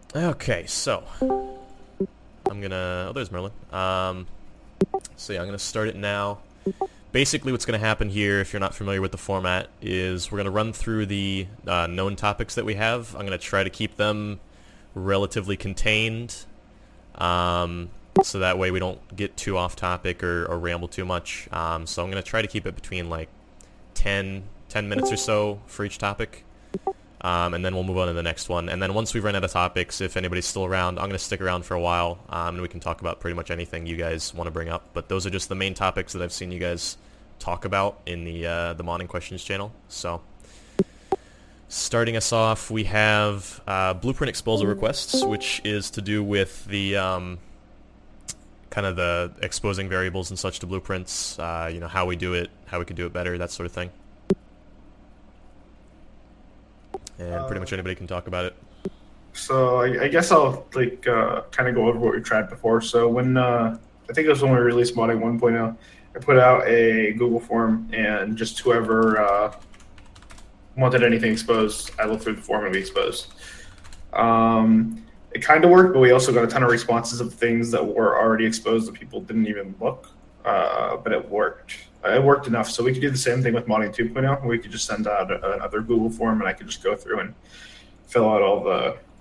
Okay, so I'm gonna. Oh, there's Merlin. So yeah, I'm gonna start it now. Basically, what's gonna happen here, if you're not familiar with the format, is we're gonna run through the known topics that we have. I'm gonna try to keep them relatively contained, so that way we don't get too off topic or ramble too much. So I'm gonna try to keep it between like 10 minutes or so for each topic. And then we'll move on to the next one. And then once we've run out of topics, if anybody's still around, I'm going to stick around for a while, and we can talk about pretty much anything you guys want to bring up. But those are just the main topics that I've seen you guys talk about in the Modding Questions channel. So, starting us off, we have Blueprint Exposal Requests, which is to do with the kind of the exposing variables and such to blueprints, how we do it, how we could do it better, that sort of thing. And pretty much anybody can talk about it. So I guess I'll kind of go over what we tried before. So when I think it was when we released Modding 1.0, I put out a Google form, and just whoever wanted anything exposed, I looked through the form and we exposed. It kind of worked, but we also got a ton of responses of things that were already exposed that people didn't even look. But it worked. It worked enough, so we could do the same thing with Modding 2.0. We could just send out another Google form, and I could just go through and fill out all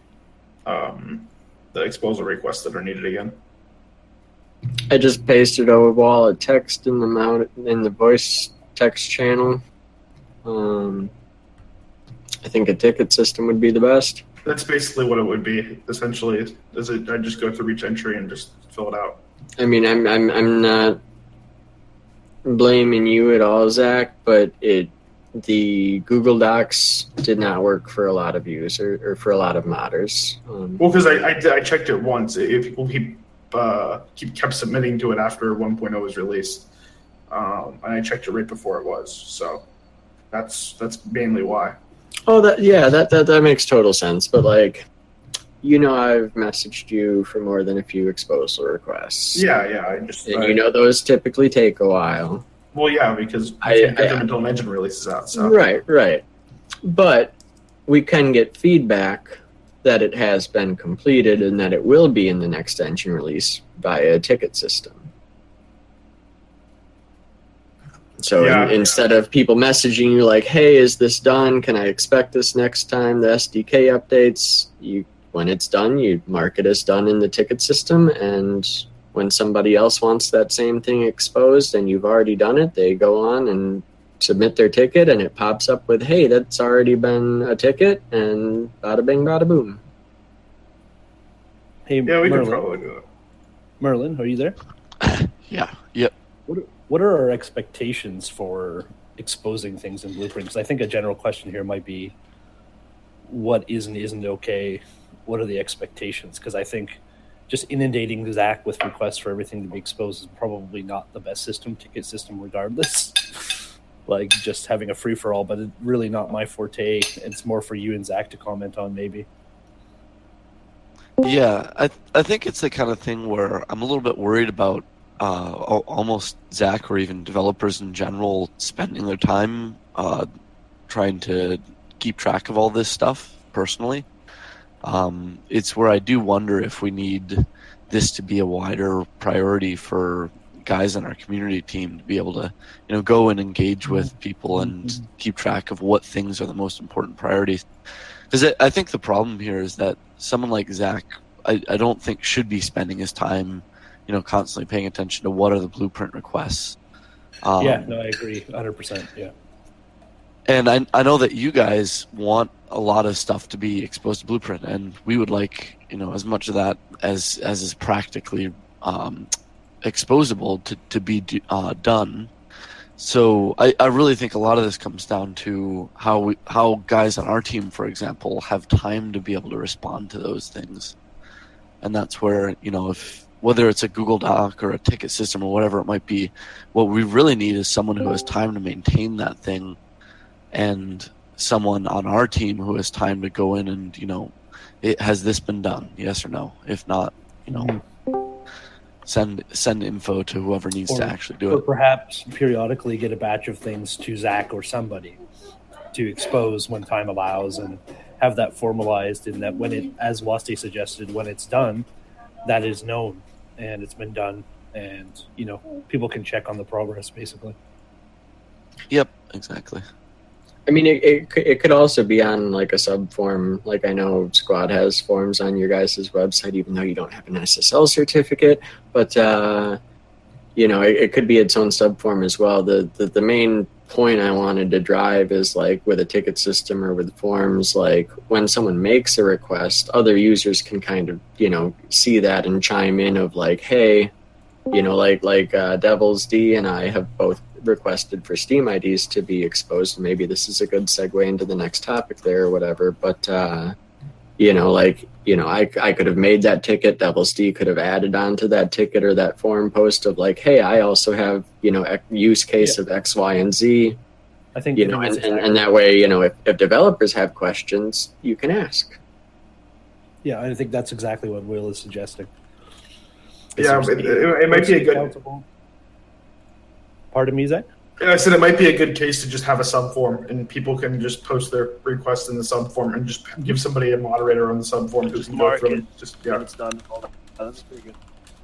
the exposal requests that are needed again. I just pasted a wall of text in the voice text channel. I think a ticket system would be the best. That's basically what it would be. Essentially, I just go through each entry and just fill it out. I mean, I'm not blaming you at all, Zach, but the Google Docs did not work for a lot of users or for a lot of modders. Well, because I checked it once. People kept submitting to it after 1.0 was released, and I checked it right before it was. So that's mainly why. Oh, that makes total sense. But I've messaged you for more than a few exposal requests. Yeah. Those typically take a while. Well, yeah, because you can't get them until an engine releases out. So. Right. But we can get feedback that it has been completed and that it will be in the next engine release via a ticket system. So instead of people messaging you like, hey, is this done? Can I expect this next time? The SDK updates, when it's done, you mark it as done in the ticket system, and when somebody else wants that same thing exposed and you've already done it, they go on and submit their ticket, and it pops up with, hey, that's already been a ticket, and bada bing, bada boom. Hey, yeah, we can probably do it. Merlin, are you there? Yeah. Yep. What are our expectations for exposing things in Blueprint? Because I think a general question here might be, what is and isn't okay? What are the expectations? Because I think just inundating Zach with requests for everything to be exposed is probably not the best ticket system regardless. Just having a free-for-all, but it's really not my forte. It's more for you and Zach to comment on, maybe. Yeah, I think it's the kind of thing where I'm a little bit worried about almost Zach or even developers in general spending their time trying to keep track of all this stuff personally. It's where I do wonder if we need this to be a wider priority for guys in our community team to be able to, go and engage with people and keep track of what things are the most important priorities. Because I think the problem here is that someone like Zach, I don't think should be spending his time, constantly paying attention to what are the blueprint requests. I agree 100%. Yeah. And I know that you guys want a lot of stuff to be exposed to Blueprint, and we would like, as much of that as is practically exposable to be done. So I really think a lot of this comes down to how guys on our team, for example, have time to be able to respond to those things. And that's where, whether it's a Google Doc or a ticket system or whatever it might be, what we really need is someone who has time to maintain that thing, and someone on our team who has time to go in and, has this been done? Yes or no? If not, send info to whoever needs to actually do it. Or perhaps periodically get a batch of things to Zach or somebody to expose when time allows, and have that formalized in that when it, as Waste suggested, when it's done, that is known and it's been done, and people can check on the progress basically. Yep, exactly. I mean, it could also be on like a sub form. Like I know Squad has forms on your guys' website, even though you don't have an SSL certificate. But it could be its own sub form as well. The main point I wanted to drive is like with a ticket system or with forms, like when someone makes a request, other users can kind of see that and chime in of like, hey, like Devil's D and I have both requested for Steam IDs to be exposed. Maybe this is a good segue into the next topic there or whatever. But I could have made that ticket. Devil's D could have added on to that ticket or that forum post of like, hey, I also have use case of X, Y, and Z. I think and that way if developers have questions, you can ask. Yeah, I think that's exactly what Will is suggesting. Yeah, it might be a good. Pardon me, Zach? Yeah, I said it might be a good case to just have a sub form, and people can just post their request in the sub form, and just give somebody a moderator on the sub form who can go through. It's done. That's pretty good.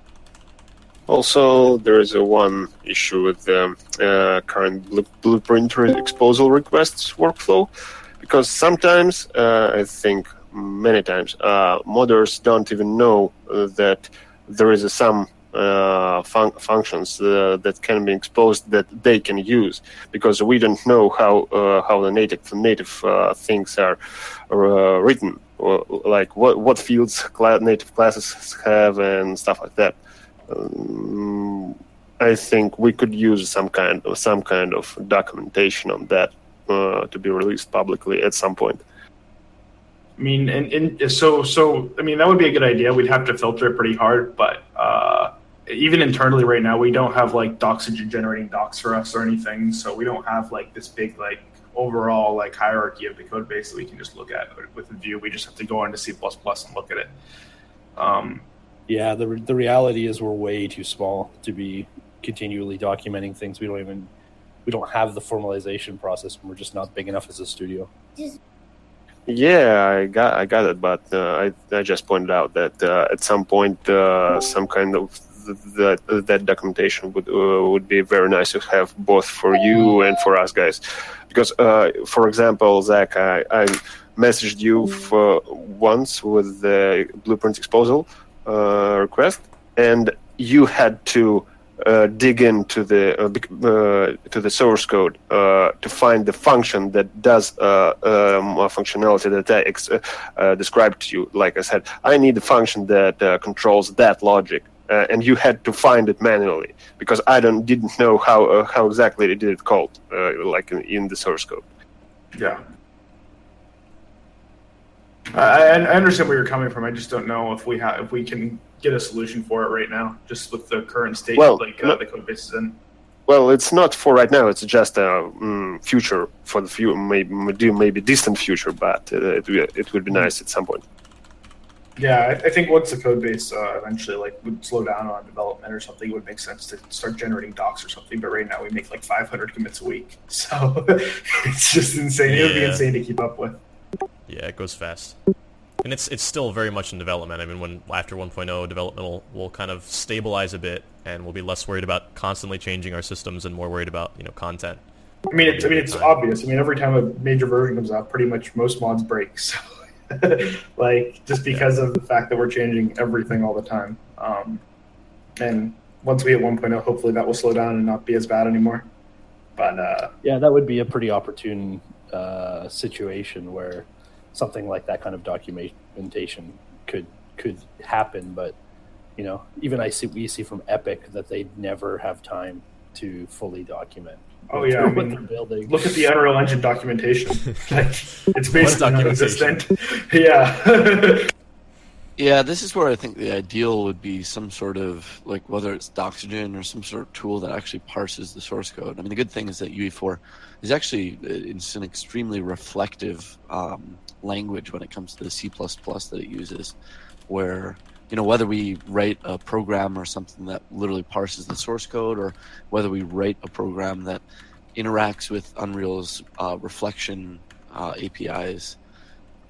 Also, there is one issue with the current Blueprint exposal requests workflow, because sometimes, I think many times, modders don't even know that there is some functions that can be exposed that they can use, because we don't know how the native things are written, or like what fields native classes have and stuff like that. I think we could use some kind of documentation on that to be released publicly at some point. I mean, so I mean, that would be a good idea. We'd have to filter it pretty hard, but even internally right now, we don't have like Doxygen generating docs for us or anything. So we don't have like this big like overall like hierarchy of the code base that we can just look at with Vue. We just have to go into C++ and look at it. Yeah, the reality is we're way too small to be continually documenting things. We don't have the formalization process, and we're just not big enough as a studio. Yeah, I got it, but I just pointed out that at some point some kind of that documentation would be very nice to have, both for you and for us guys, because for example, Zach, I messaged you once with the Blueprint exposal request, and you had to dig into the source code to find the function that does functionality that I described to you. Like I said, I need a function that controls that logic, and you had to find it manually, because I didn't know how exactly it did it called, like in the source code. Yeah. I understand where you're coming from. I just don't know if we can get a solution for it right now, just with the current state the code base is in. Well, it's not for right now. It's just a future for the few, maybe distant future, but it would be nice at some point. Yeah, I think once the code base eventually would slow down on development or something, it would make sense to start generating docs or something. But right now we make like 500 commits a week, so it's just insane. Yeah. It would be insane to keep up with. Yeah, it goes fast. And it's still very much in development. I mean, after 1.0, development will kind of stabilize a bit, and we'll be less worried about constantly changing our systems and more worried about content. I mean, it's obvious. I mean, every time a major version comes out, pretty much most mods break. So, just because of the fact that we're changing everything all the time. And once we hit 1.0, hopefully that will slow down and not be as bad anymore. But yeah, that would be a pretty opportune situation where something like that kind of documentation could happen, but even we see from Epic that they never have time to fully document. Oh yeah, what they're building. Look at the Unreal Engine documentation. It's basically non-existent. Yeah. Yeah, this is where I think the ideal would be some sort of, like, whether it's Doxygen or some sort of tool that actually parses the source code. I mean, the good thing is that UE4 is actually it's an extremely reflective language when it comes to the C++ that it uses, where, whether we write a program or something that literally parses the source code, or whether we write a program that interacts with Unreal's reflection APIs,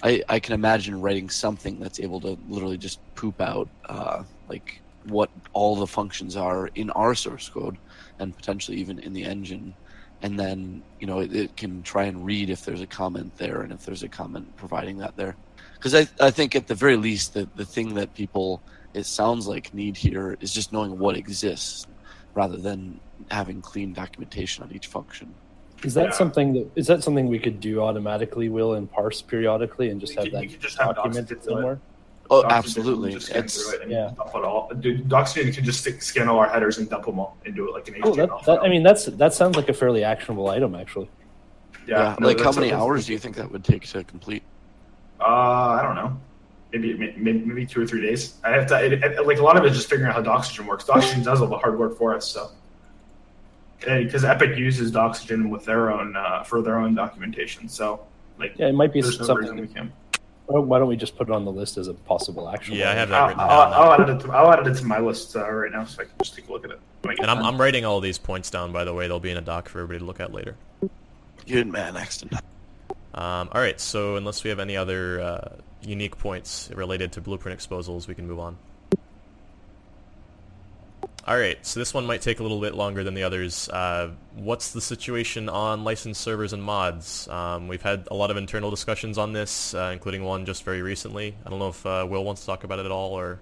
I can imagine writing something that's able to literally just poop out like what all the functions are in our source code and potentially even in the engine. And then, it can try and read if there's a comment there and if there's a comment providing that there. Because I think at the very least, the thing that people, it sounds like, need here is just knowing what exists rather than having clean documentation on each function. Is that something we could do automatically, Will, and parse periodically and just have that documented somewhere? Oh, absolutely. Doxygen can just scan all our headers and dump them all into it like an HTML. That sounds like a fairly actionable item, actually. Yeah. How many hours do you think that would take to complete? I don't know. Maybe 2 or 3 days. I have to a lot of it is just figuring out how Doxygen works. Doxygen does all the hard work for us, so because Epic uses Doxygen with their own for their own documentation. So it might be something we can. Why don't we just put it on the list as a possible action? Yeah, I have that written down. I'll add it to my list right now, so I can just take a look at it. And I'm writing all these points down, by the way. They'll be in a doc for everybody to look at later. Good man, Axton. All right, so unless we have any other unique points related to blueprint exposals, we can move on. All right, so this one might take a little bit longer than the others. What's the situation on licensed servers and mods? We've had a lot of internal discussions on this, including one just very recently. I don't know if Will wants to talk about it at all, or...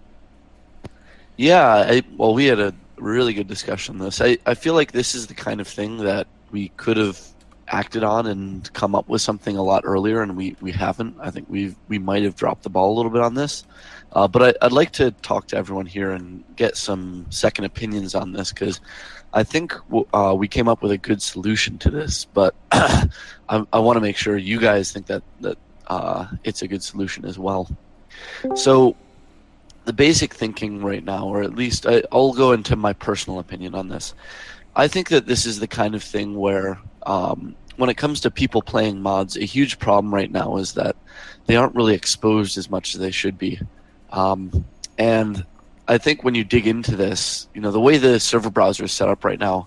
Yeah, we had a really good discussion on this. I feel like this is the kind of thing that we could have acted on and come up with something a lot earlier, and we haven't. I think we might have dropped the ball a little bit on this. But I'd like to talk to everyone here and get some second opinions on this, because I think we came up with a good solution to this, but I want to make sure you guys think that it's a good solution as well. So the basic thinking right now, or at least I'll go into my personal opinion on this. I think that this is the kind of thing where when it comes to people playing mods, a huge problem right now is that they aren't really exposed as much as they should be. And I think when you dig into this, the way the server browser is set up right now,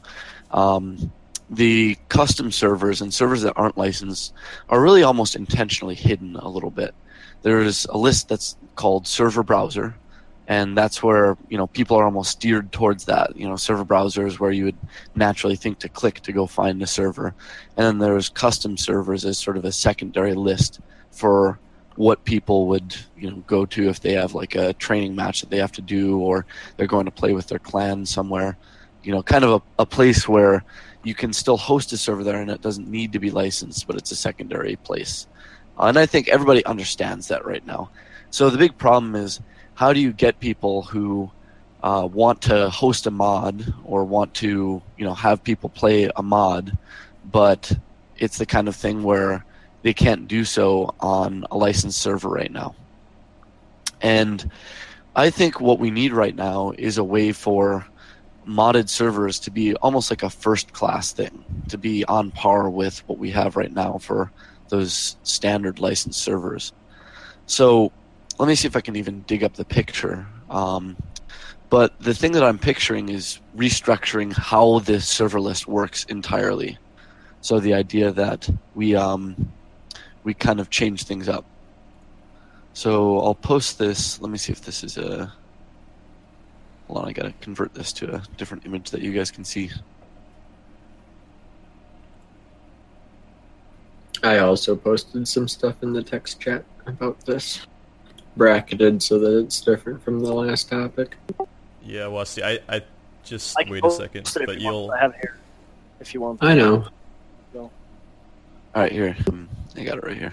the custom servers and servers that aren't licensed are really almost intentionally hidden a little bit. There's a list that's called server browser, and that's where, people are almost steered towards that. Server browser is where you would naturally think to click to go find a server. And then there's custom servers as sort of a secondary list for what people would go to if they have like a training match that they have to do, or they're going to play with their clan somewhere, kind of a place where you can still host a server there and it doesn't need to be licensed, but it's a secondary place. And I think everybody understands that right now. So the big problem is, how do you get people who want to host a mod or want to have people play a mod, but it's the kind of thing where they can't do so on a licensed server right now. And I think what we need right now is a way for modded servers to be almost like a first-class thing, to be on par with what we have right now for those standard licensed servers. So let me see if I can even dig up the picture. But the thing that I'm picturing is restructuring how this server list works entirely. So the idea that we kind of change things up. So I'll post this. Let me see if this is a... Hold on, I gotta convert this to a different image that you guys can see. I also posted some stuff in the text chat about this, bracketed so that it's different from the last topic. Yeah, well, see, I just wait a second, but you'll... I have it here, if you want. I know. So. All right, here. I got it right here.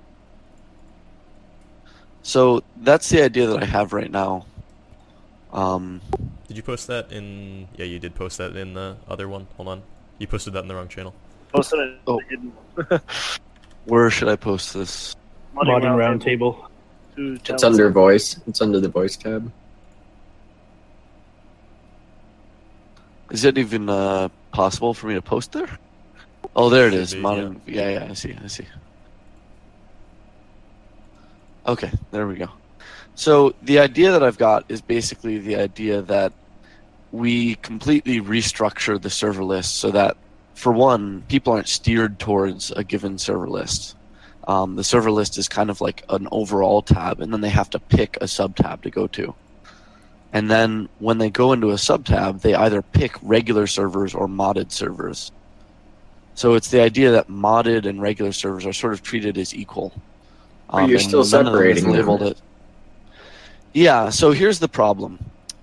So that's the idea that I have right now. Did you post that in... Yeah, you did post that in the other one. Hold on. You posted that in the wrong channel. Posted it. Oh. Where should I post this? Modding Roundtable. It's under voice. It's under the voice tab. Is it even possible for me to post there? Oh, there it is. Modding. Yeah, I see. Okay, there we go. So the idea that I've got is basically the idea that we completely restructure the server list so that, for one, people aren't steered towards a given server list. The server list is kind of like an overall tab, and then they have to pick a sub-tab to go to. And then when they go into a sub-tab, they either pick regular servers or modded servers. So it's the idea that modded and regular servers are sort of treated as equal. But you're still separating them. Yeah, so here's the problem.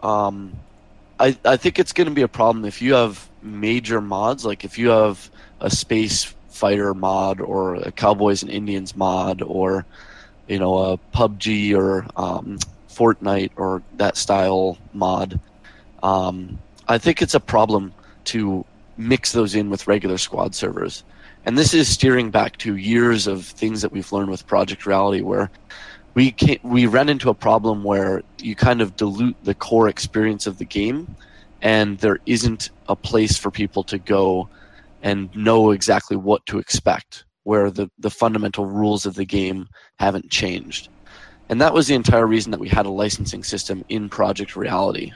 I think it's going to be a problem if you have major mods, like if you have a space fighter mod or a Cowboys and Indians mod or, you know, a PUBG or Fortnite or that style mod. I think it's a problem to mix those in with regular squad servers. And this is steering back to years of things that we've learned with Project Reality, where we ran into a problem where you kind of dilute the core experience of the game, and there isn't a place for people to go and know exactly what to expect, where the fundamental rules of the game haven't changed. And that was the entire reason that we had a licensing system in Project Reality.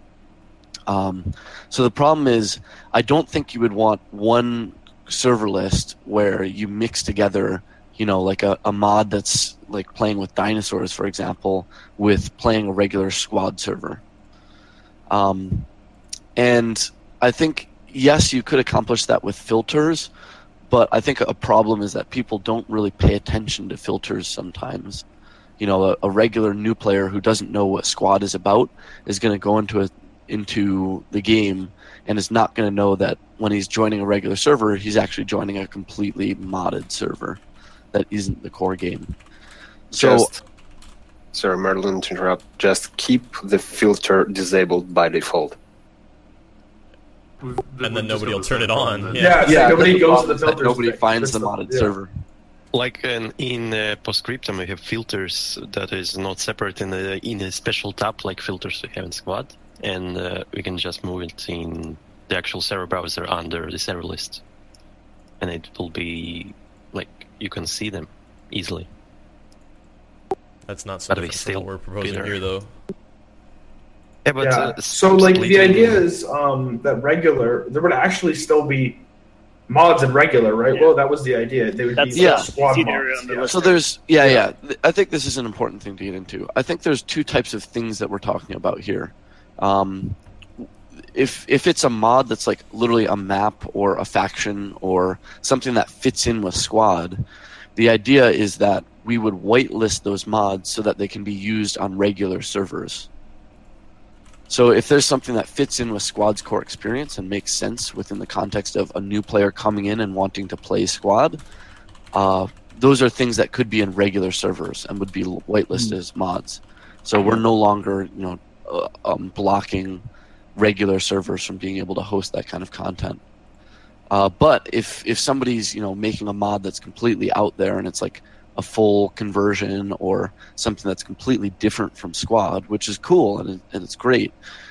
So the problem is, I don't think you would want one server list where you mix together, you know, like a mod that's like playing with dinosaurs, for example, with playing a regular squad server. And I think, yes, you could accomplish that with filters, but I think a problem is that people don't really pay attention to filters sometimes. You know, a regular new player who doesn't know what squad is about is going to go into the game and is not going to know that when he's joining a regular server, he's actually joining a completely modded server that isn't the core game. So, sorry, Merlin, to interrupt. Just keep the filter disabled by default. And then nobody will turn it on. Yeah, nobody goes to the filters. Nobody finds the modded server. Like in PostScriptum, we have filters that is not separate in a special tab, like filters we have in Squad, and we can just move it in the actual server browser under the server list, and it will be like you can see them easily. That's not so different from what we're proposing here, though. Yeah, but so like the idea is that regular there would actually still be mods and regular, right? Yeah. Well, that was the idea. They would be squad mods. So there's I think this is an important thing to get into. I think there's two types of things that we're talking about here. If it's a mod that's like literally a map or a faction or something that fits in with squad, the idea is that we would whitelist those mods so that they can be used on regular servers. So if there's something that fits in with Squad's core experience and makes sense within the context of a new player coming in and wanting to play Squad, those are things that could be in regular servers and would be whitelisted as mods. So we're no longer, blocking regular servers from being able to host that kind of content. But if somebody's making a mod that's completely out there and it's like a full conversion or something that's completely different from Squad, which is cool and it's great,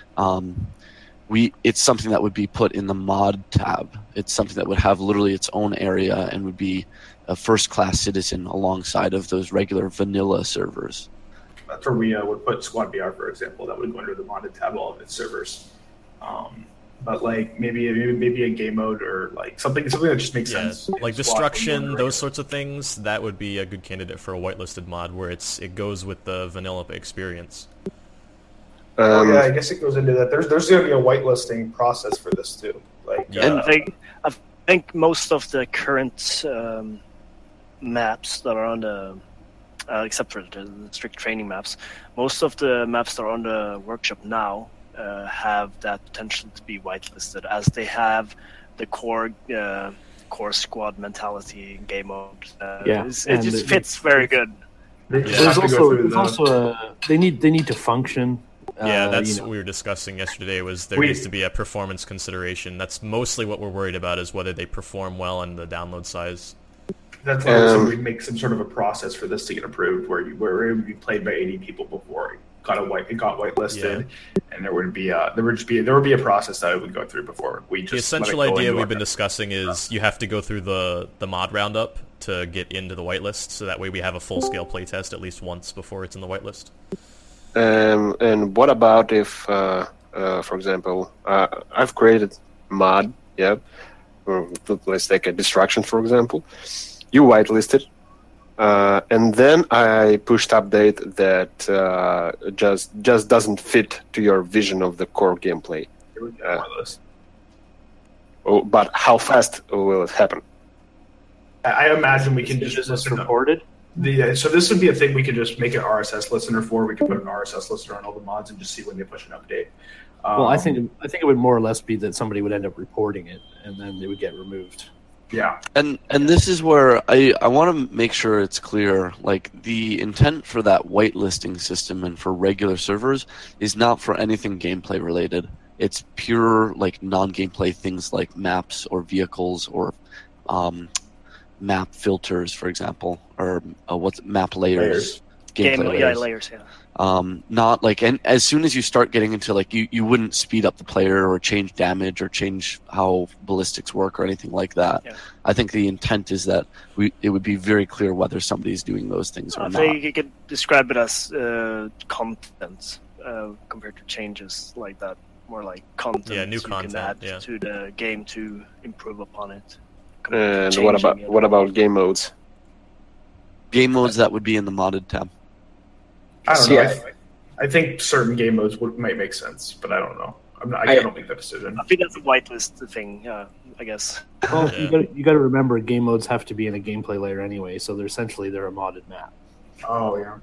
it's something that would be put in the mod tab. It's something that would have literally its own area and would be a first-class citizen alongside of those regular vanilla servers. That's where we would put Squad BR, for example. That would go under the modded tab, all of its servers. But like maybe a game mode or like something that just makes sense. Like Destruction, those sorts of things, that would be a good candidate for a whitelisted mod where it goes with the vanilla experience. I guess it goes into that. There's going to be a whitelisting process for this too. I think most of the current maps that are on the except for the strict training maps, most of the maps that are on the workshop now have that potential to be whitelisted, as they have the core squad mentality game mode. It just fits very good. There's also they need to function. That's what we were discussing yesterday. There needs to be a performance consideration. That's mostly what we're worried about, is whether they perform well on the download size. That's why we'd make some sort of a process for this to get approved, where it would be played by 80 people before it got whitelisted, and there would be a process that it would go through before we just. The essential idea we've been discussing is you have to go through the mod roundup to get into the whitelist, so that way we have a full scale playtest at least once before it's in the whitelist. And what about if, for example, I've created mod, or let's take a Destruction, for example. You whitelisted, And then I pushed update that just doesn't fit to your vision of the core gameplay. But how fast will it happen? I imagine we can just listen reported. So this would be a thing we could just make an RSS listener for. We could put an RSS listener on all the mods and just see when they push an update. Well, I think it would more or less be that somebody would end up reporting it, and then they would get removed. Yeah. And this is where I want to make sure it's clear, like the intent for that whitelisting system and for regular servers is not for anything gameplay related. It's pure like non-gameplay things like maps or vehicles or map filters, for example, or what's map layers. Layers, yeah. Not like, and as soon as you start getting into like you wouldn't speed up the player or change damage or change how ballistics work or anything like that. Yeah. I think the intent is that it would be very clear whether somebody's doing those things or not. I think you could describe it as content compared to changes like that. More like content. Yeah, new you content. can add to the game to improve upon it. And what about game modes? Game modes that would be in the modded tab. I don't know. I think certain game modes might make sense, but I don't know. I can't make that decision. I think that's a whitelist thing, I guess. Well, you got to remember, game modes have to be in a gameplay layer anyway, so they're a modded map. Oh, yeah.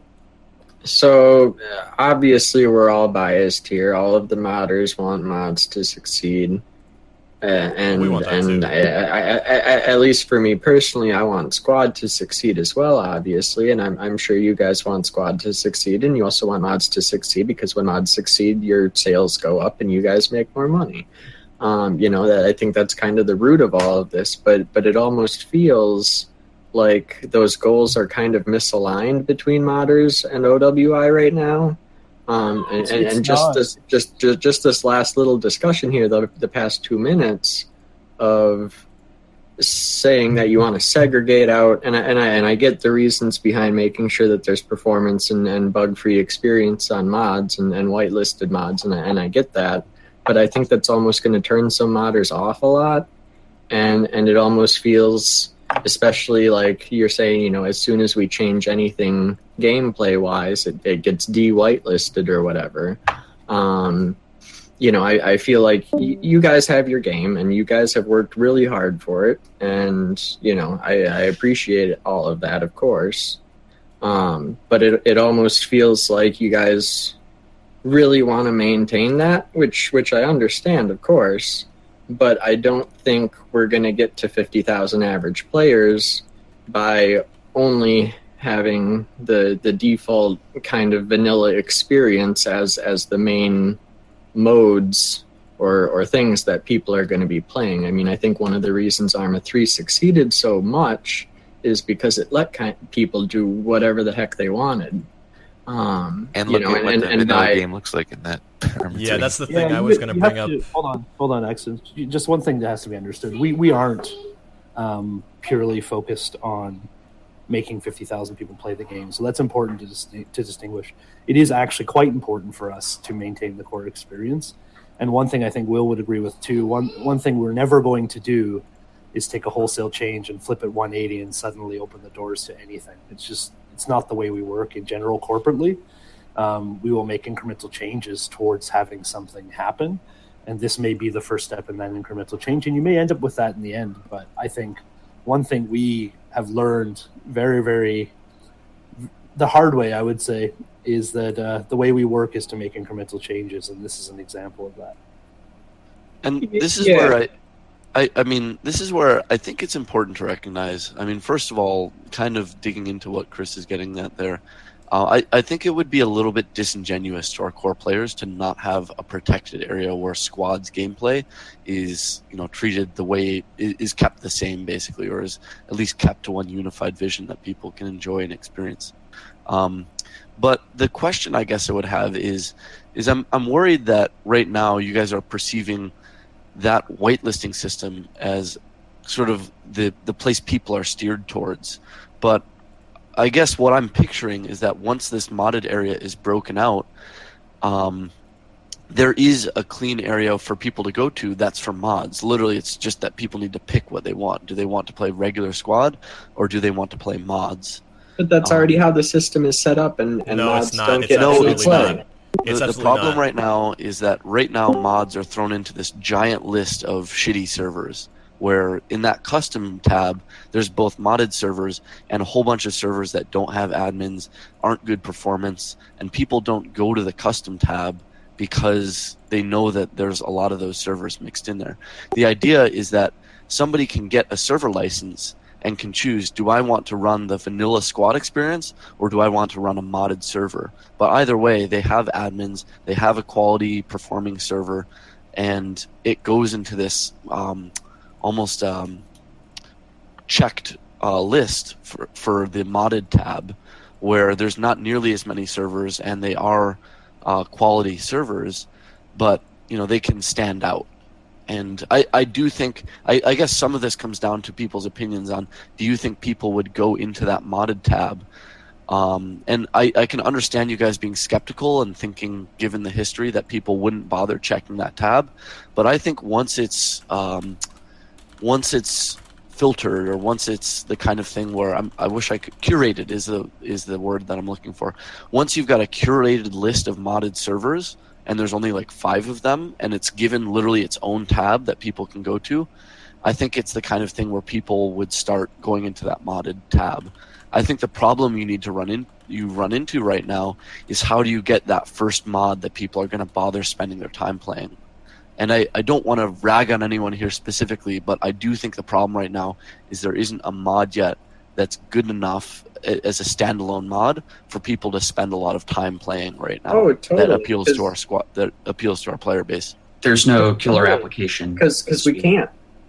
So, obviously, we're all biased here. All of the modders want mods to succeed. And we want that too. At least for me personally, I want Squad to succeed as well, obviously, and I'm sure you guys want Squad to succeed, and you also want mods to succeed because when mods succeed, your sales go up and you guys make more money. That I think that's kind of the root of all of this, but it almost feels like those goals are kind of misaligned between modders and OWI right now. And just this last little discussion here, the past 2 minutes of saying that you want to segregate out, and I get the reasons behind making sure that there's performance and bug-free experience on mods and whitelisted mods, and I get that, but I think that's almost going to turn some modders off a lot, and it almost feels, especially like you're saying, as soon as we change anything gameplay-wise, it gets de-whitelisted or whatever. I feel like you guys have your game, and you guys have worked really hard for it, and, I appreciate all of that, of course. But it almost feels like you guys really want to maintain that, which I understand, of course. But I don't think we're going to get to 50,000 average players by only having the default kind of vanilla experience as the main modes or things that people are going to be playing. I mean, I think one of the reasons Arma 3 succeeded so much is because it let people do whatever the heck they wanted. And look at what the vanilla game looks like in that. Yeah, that's the thing I was going to bring up. Hold on, Exon. Just one thing that has to be understood. We aren't purely focused on making 50,000 people play the game, so that's important to distinguish. It is actually quite important for us to maintain the core experience. And one thing I think Will would agree with too, one thing we're never going to do is take a wholesale change and flip it 180 and suddenly open the doors to anything. It's not the way we work in general corporately. We will make incremental changes towards having something happen, and this may be the first step in that incremental change, and you may end up with that in the end. But I think one thing we have learned very, very the hard way, I would say, is that the way we work is to make incremental changes, and this is an example of that. And this is where this is where I think it's important to recognize. I mean, first of all, kind of digging into what Chris is getting at there, I think it would be a little bit disingenuous to our core players to not have a protected area where Squad's gameplay is, treated the way is kept the same, basically, or is at least kept to one unified vision that people can enjoy and experience. But the question I guess I would have is I'm worried that right now you guys are perceiving that whitelisting system as sort of the place people are steered towards. But I guess what I'm picturing is that once this modded area is broken out, there is a clean area for people to go to that's for mods. Literally, it's just that people need to pick what they want. Do they want to play regular Squad, or do they want to play mods? But that's already how the system is set up, and no, mods it's not. don't It's get absolutely to play. not. It's The problem right now is that right now mods are thrown into this giant list of shitty servers, where in that custom tab, there's both modded servers and a whole bunch of servers that don't have admins, aren't good performance, and people don't go to the custom tab because they know that there's a lot of those servers mixed in there. The idea is that somebody can get a server license and can choose, do I want to run the vanilla squad experience or do I want to run a modded server? But either way, they have admins, they have a quality performing server, and it goes into this almost checked list for the modded tab, where there's not nearly as many servers and they are quality servers, but they can stand out. And I do think, I guess some of this comes down to people's opinions on, do you think people would go into that modded tab? And I can understand you guys being skeptical and thinking, given the history, that people wouldn't bother checking that tab. But I think once it's filtered, or once it's the kind of thing where I wish I could, curated is the word that I'm looking for. Once you've got a curated list of modded servers, and there's only like 5 of them, and it's given literally its own tab that people can go to, I think it's the kind of thing where people would start going into that modded tab. I think the problem you run into right now is, how do you get that first mod that people are going to bother spending their time playing? And I don't want to rag on anyone here specifically, but I do think the problem right now is there isn't a mod yet that's good enough as a standalone mod for people to spend a lot of time playing right now. Oh, totally. That appeals to our squad, that appeals to our player base. There's no killer application. Because we can't.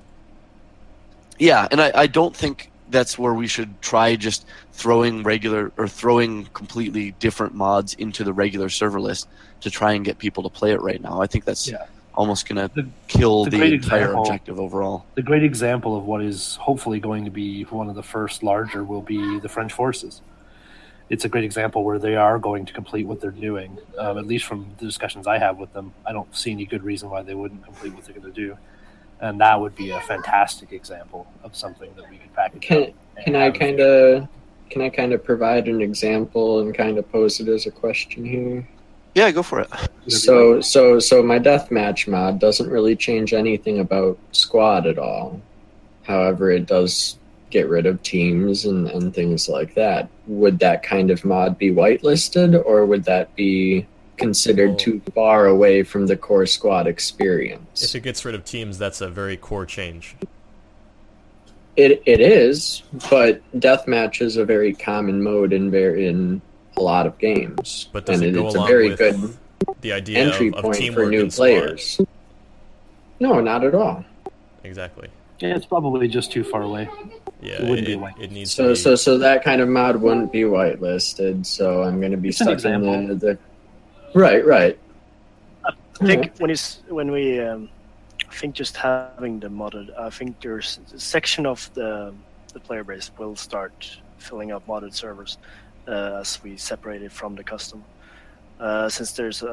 Yeah, and I don't think that's where we should try just throwing completely different mods into the regular server list to try and get people to play it right now. I think that's almost going to kill the entire objective overall. The great example of what is hopefully going to be one of the first larger will be the French forces. It's a great example where they are going to complete what they're doing. At least from the discussions I have with them, I don't see any good reason why they wouldn't complete what they're going to do. And that would be a fantastic example of something that we could package. Can I kind of provide an example and kind of pose it as a question here? Yeah, go for it. So my deathmatch mod doesn't really change anything about squad at all. However, it does get rid of teams and things like that. Would that kind of mod be whitelisted, or would that be considered too far away from the core squad experience? If it gets rid of teams, that's a very core change. It is, but deathmatch is a very common mode in a lot of games. But does it go it's along a very with good the idea entry of point teamwork for new and squad? players. No, not at all. Exactly. Yeah, it's probably just too far away. Yeah, it wouldn't be white. It needs So to be... so that kind of mod wouldn't be whitelisted. So I'm going to be It's an stuck in example. the right. I think when we I think just having the modded, I think there's a section of the player base will start filling up modded servers as we separate it from the custom. Since there's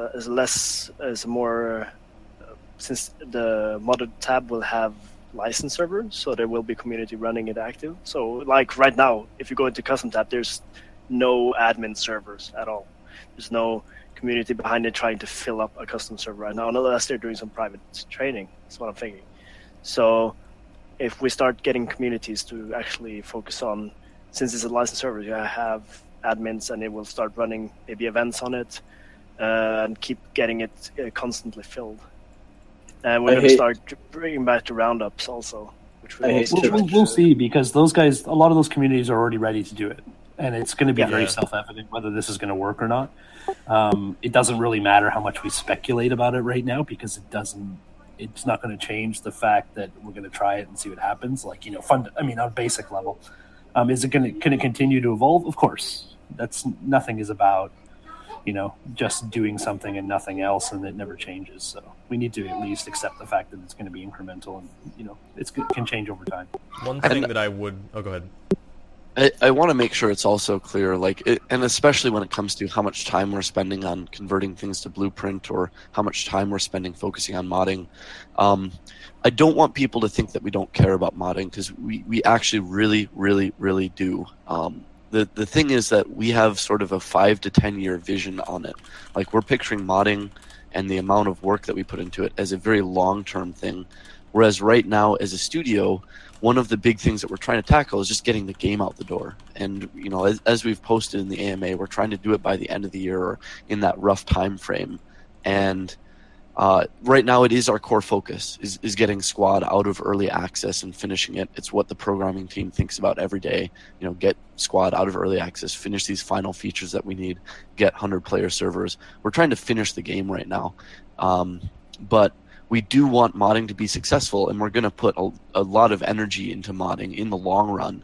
since the modded tab will have license servers, so there will be community running it active. So like right now, if you go into custom tab, there's no admin servers at all. There's no community behind it trying to fill up a custom server right now, unless they're doing some private training. That's what I'm thinking. So if we start getting communities to actually focus on, since it's a licensed server, you have admins and it will start running maybe events on it and keep getting it constantly filled. And we're going to start bringing back the roundups also. Which we'll see, because those guys, a lot of those communities are already ready to do it. And it's going to be very self-evident whether this is going to work or not. It doesn't really matter how much we speculate about it right now, because it's not going to change the fact that we're going to try it and see what happens. Like, on a basic level. Can it continue to evolve? Of course. Nothing is about, just doing something and nothing else, and it never changes. So we need to at least accept the fact that it's going to be incremental, and it can change over time. One thing that I would... Oh, go ahead. I want to make sure it's also clear, and especially when it comes to how much time we're spending on converting things to Blueprint, or how much time we're spending focusing on modding. I don't want people to think that we don't care about modding, because we actually really, really, really do. the thing is that we have sort of a 5 to 10 year vision on it. Like, we're picturing modding and the amount of work that we put into it as a very long-term thing. Whereas right now, as a studio, one of the big things that we're trying to tackle is just getting the game out the door. And, you know, as we've posted in the AMA, we're trying to do it by the end of the year or in that rough time frame. And right now it is our core focus, is getting Squad out of early access and finishing it. It's what the programming team thinks about every day. You know, get Squad out of early access, finish these final features that we need, get 100-player servers. We're trying to finish the game right now. But we do want modding to be successful, and we're going to put a lot of energy into modding in the long run.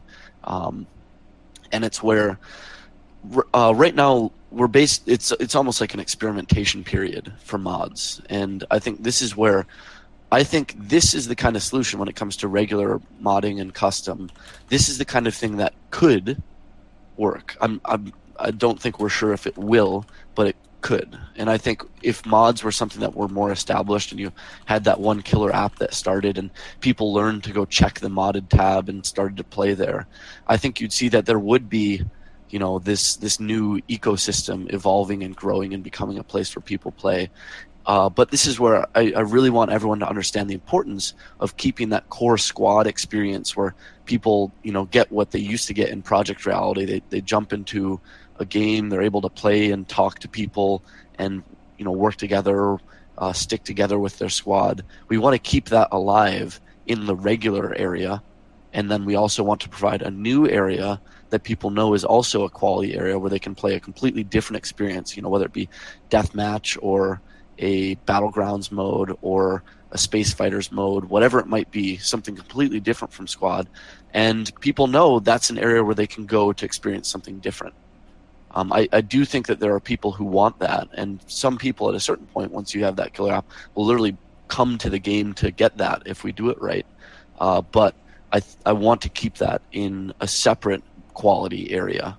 And it's where right now we're based. It's almost like an experimentation period for mods, and I think this is where this is the kind of solution when it comes to regular modding and custom. This is the kind of thing that could work. I don't think we're sure if it will, but it could. And I think if mods were something that were more established and you had that one killer app that started and people learned to go check the modded tab and started to play there, I think you'd see that there would be, you know, this new ecosystem evolving and growing and becoming a place where people play. But this is where I really want everyone to understand the importance of keeping that core Squad experience where people, you know, get what they used to get in Project Reality. They jump into a game, they're able to play and talk to people and, you know, work together, stick together with their squad. We want to keep that alive in the regular area, and then we also want to provide a new area that people know is also a quality area where they can play a completely different experience, you know, whether it be deathmatch or a battlegrounds mode or a space fighters mode, whatever it might be, something completely different from Squad. And people know that's an area where they can go to experience something different. I do think that there are people who want that, and some people at a certain point, once you have that killer app, will literally come to the game to get that if we do it right. But I want to keep that in a separate quality area.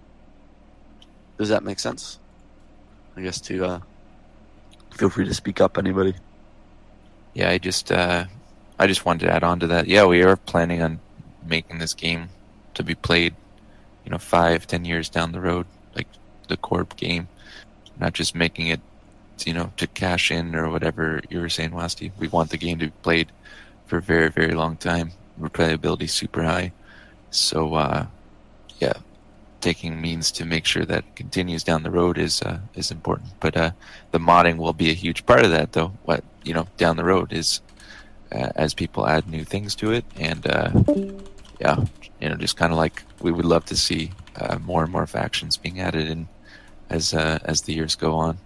Does that make sense? I guess to feel free to speak up, anybody. Yeah, I just wanted to add on to that. Yeah, we are planning on making this game to be played, you know, 5-10 years down the road, like the core game, not just making it, you know, to cash in or whatever you were saying, Wasti. We want the game to be played for a very, very long time. Replayability super high. So, yeah, taking means to make sure that continues down the road is important. But the modding will be a huge part of that, though. What, you know, down the road is as people add new things to it, and yeah, you know, just kind of like we would love to see more and more factions being added in as the years go on.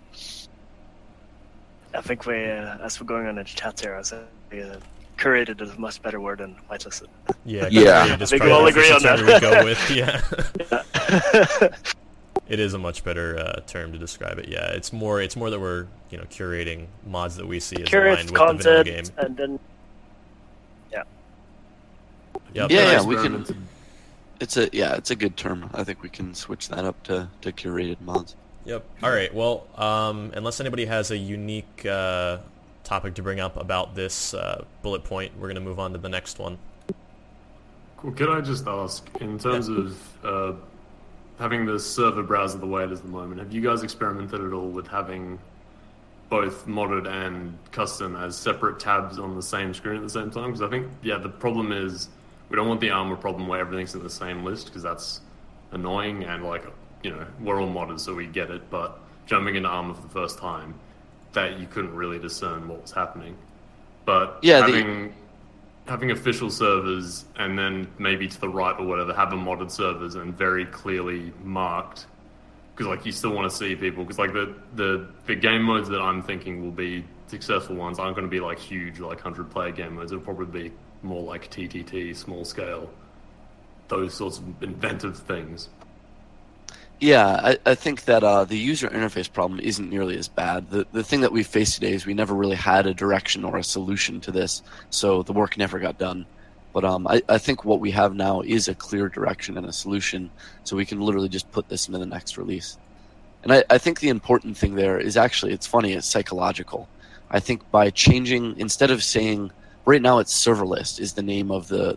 I think we, as we're going on in the chat here, I said curated is a much better word than whitelisted. Yeah, I think we all agree on that. We go with, yeah. It is a much better term to describe it. Yeah, it's more that we're, you know, curating mods that we see as aligned with the vanilla game. And then, yeah. Yep. Yeah, we can. It's a good term. I think we can switch that up to curated mods. Yep. All right. Well, unless anybody has a unique topic to bring up about this bullet point, we're going to move on to the next one. Cool. Could I just ask, in terms of having the server browser the way it is at the moment, have you guys experimented at all with having both modded and custom as separate tabs on the same screen at the same time? Because I think, yeah, the problem is we don't want the Armor problem where everything's in the same list, because that's annoying, and, like, you know, we're all modded, so we get it, but jumping into Armor for the first time, that you couldn't really discern what was happening. But yeah, having official servers, and then maybe to the right or whatever, have a modded servers and very clearly marked, because, like, you still want to see people, because, like, the game modes that I'm thinking will be successful ones aren't going to be, like, huge, like, 100-player game modes. It'll probably be more like TTT, small scale, those sorts of inventive things. Yeah, I think that the user interface problem isn't nearly as bad. The thing that we faced today is we never really had a direction or a solution to this, so the work never got done. But I think what we have now is a clear direction and a solution, so we can literally just put this into the next release. And I think the important thing there is actually, it's funny, it's psychological. I think by changing, instead of saying, right now it's serverless is the name of the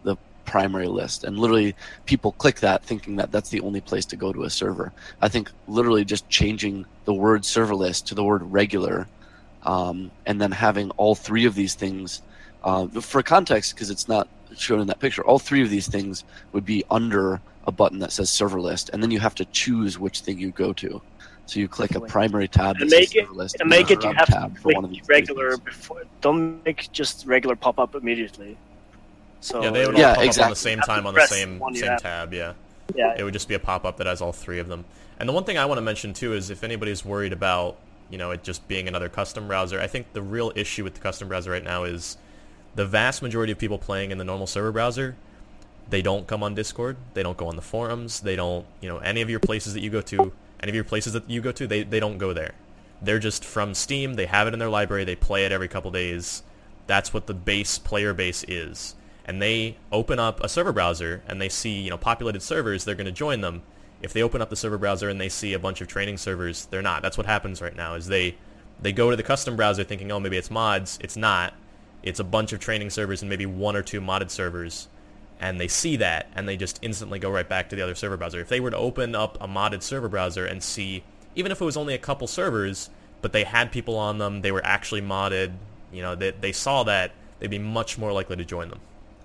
primary list, and literally people click that thinking that that's the only place to go to a server. I think literally just changing the word server list to the word regular, and then having all three of these things, for context, because it's not shown in that picture, all three of these things would be under a button that says server list, and then you have to choose which thing you go to. So you click a primary tab that says server list, and make it you have to for one of these regular before. Don't make just regular pop up immediately. So yeah, they would all pop up exactly. on the same time on the same tab. Yeah, it would just be a pop-up that has all three of them. And the one thing I want to mention too is if anybody's worried about it just being another custom browser, I think the real issue with the custom browser right now is the vast majority of people playing in the normal server browser, they don't come on Discord, they don't go on the forums, they don't any of your places that you go to. They don't go there. They're just from Steam. They have it in their library. They play it every couple days. That's what the player base is. And they open up a server browser and they see populated servers. They're going to join them. If they open up the server browser and they see a bunch of training servers, they're not. That's what happens right now. Is they go to the custom browser thinking, oh, maybe it's mods. It's not. It's a bunch of training servers and maybe one or two modded servers. And they see that, and they just instantly go right back to the other server browser. If they were to open up a modded server browser and see, even if it was only a couple servers, but they had people on them, they were actually modded, they saw that, they'd be much more likely to join them.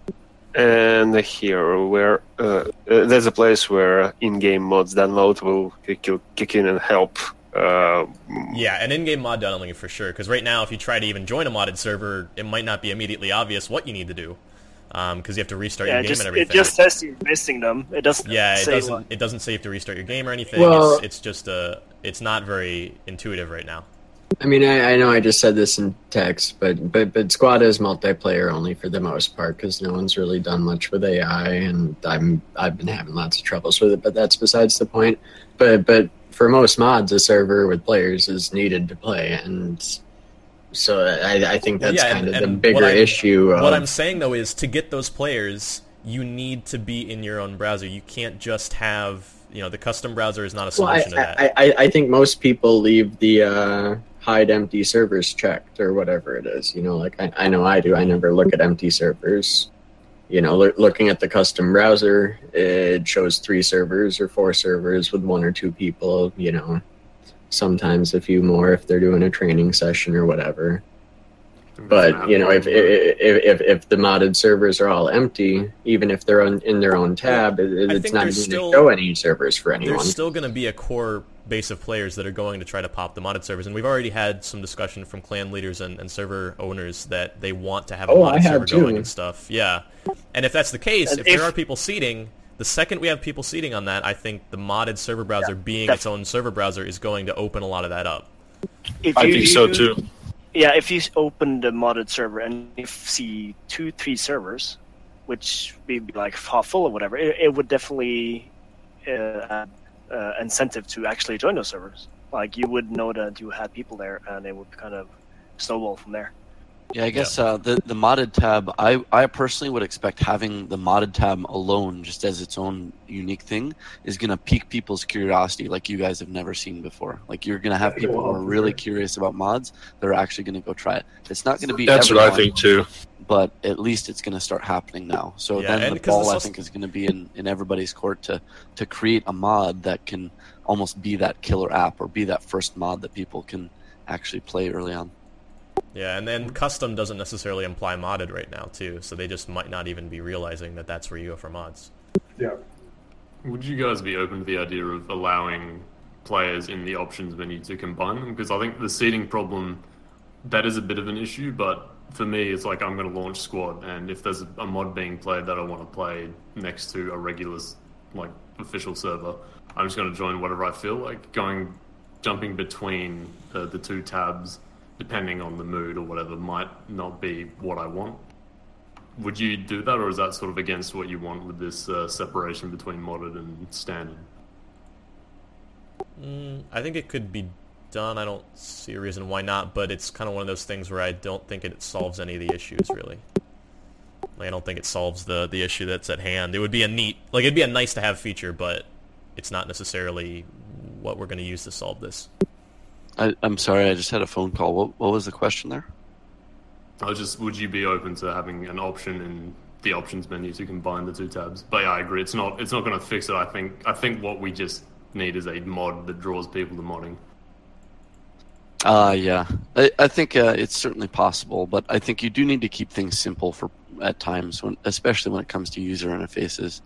And here, where there's a place where in-game mods download will kick in and help. Yeah, an in-game mod downloading for sure, because right now, if you try to even join a modded server, it might not be immediately obvious what you need to do. Because you have to restart your game and everything. It just says you're missing them. It doesn't. Yeah, it doesn't say you have to restart your game or anything. Well, it's just it's not very intuitive right now. I mean, I know I just said this in text, but Squad is multiplayer only for the most part because no one's really done much with AI, and I've been having lots of troubles with it. But that's besides the point. But for most mods, a server with players is needed to play, and so I think that's kind of the bigger issue. What I'm saying, though, is to get those players, you need to be in your own browser. You can't just have, the custom browser is not a solution to that. I think most people leave the hide empty servers checked or whatever it is. I know I do. I never look at empty servers. Looking at the custom browser, it shows 3 servers or 4 servers with 1 or 2 people, sometimes a few more if they're doing a training session or whatever. But if the modded servers are all empty, even if they're in their own tab, it's not even going to show any servers for anyone. There's still going to be a core base of players that are going to try to pop the modded servers, and we've already had some discussion from clan leaders and server owners that they want to have a modded server going and stuff. Yeah, and if that's the case, if there are people seeding. The second we have people seeding on that, I think the modded server browser being its own server browser is going to open a lot of that up. I think so too. Yeah, if you open the modded server and you see 2-3 servers, which would be like half full or whatever, it would definitely incentive to actually join those servers. Like you would know that you had people there, and it would kind of snowball from there. Yeah, I guess the modded tab, I personally would expect having the modded tab alone, just as its own unique thing, is going to pique people's curiosity like you guys have never seen before. Like you're going to have people who are really curious about mods that are actually going to go try it. It's not going to be That's everyone, what I think too. But at least it's going to start happening now. So then the ball, I think, is going to be in everybody's court to create a mod that can almost be that killer app or be that first mod that people can actually play early on. Yeah, and then custom doesn't necessarily imply modded right now, too, so they just might not even be realizing that that's where you go for mods. Yeah. Would you guys be open to the idea of allowing players in the options menu to combine them? Because I think the seeding problem, that is a bit of an issue, but for me, it's like I'm going to launch Squad, and if there's a mod being played that I want to play next to a regular, official server, I'm just going to join whatever I feel like. Jumping between the 2 tabs, depending on the mood or whatever, might not be what I want. Would you do that, or is that sort of against what you want with this separation between modded and standard? I think it could be done. I don't see a reason why not, but it's kind of one of those things where I don't think it solves any of the issues, really. I don't think it solves the issue that's at hand. It would be it'd be a nice-to-have feature, but it's not necessarily what we're going to use to solve this. I'm sorry, I just had a phone call. What was the question there? Would you be open to having an option in the options menu to combine the two tabs. But yeah, I agree. It's not going to fix it. I think what we just need is a mod that draws people to modding. Yeah, I think it's certainly possible, but I think you do need to keep things simple at times, especially when it comes to user interfaces.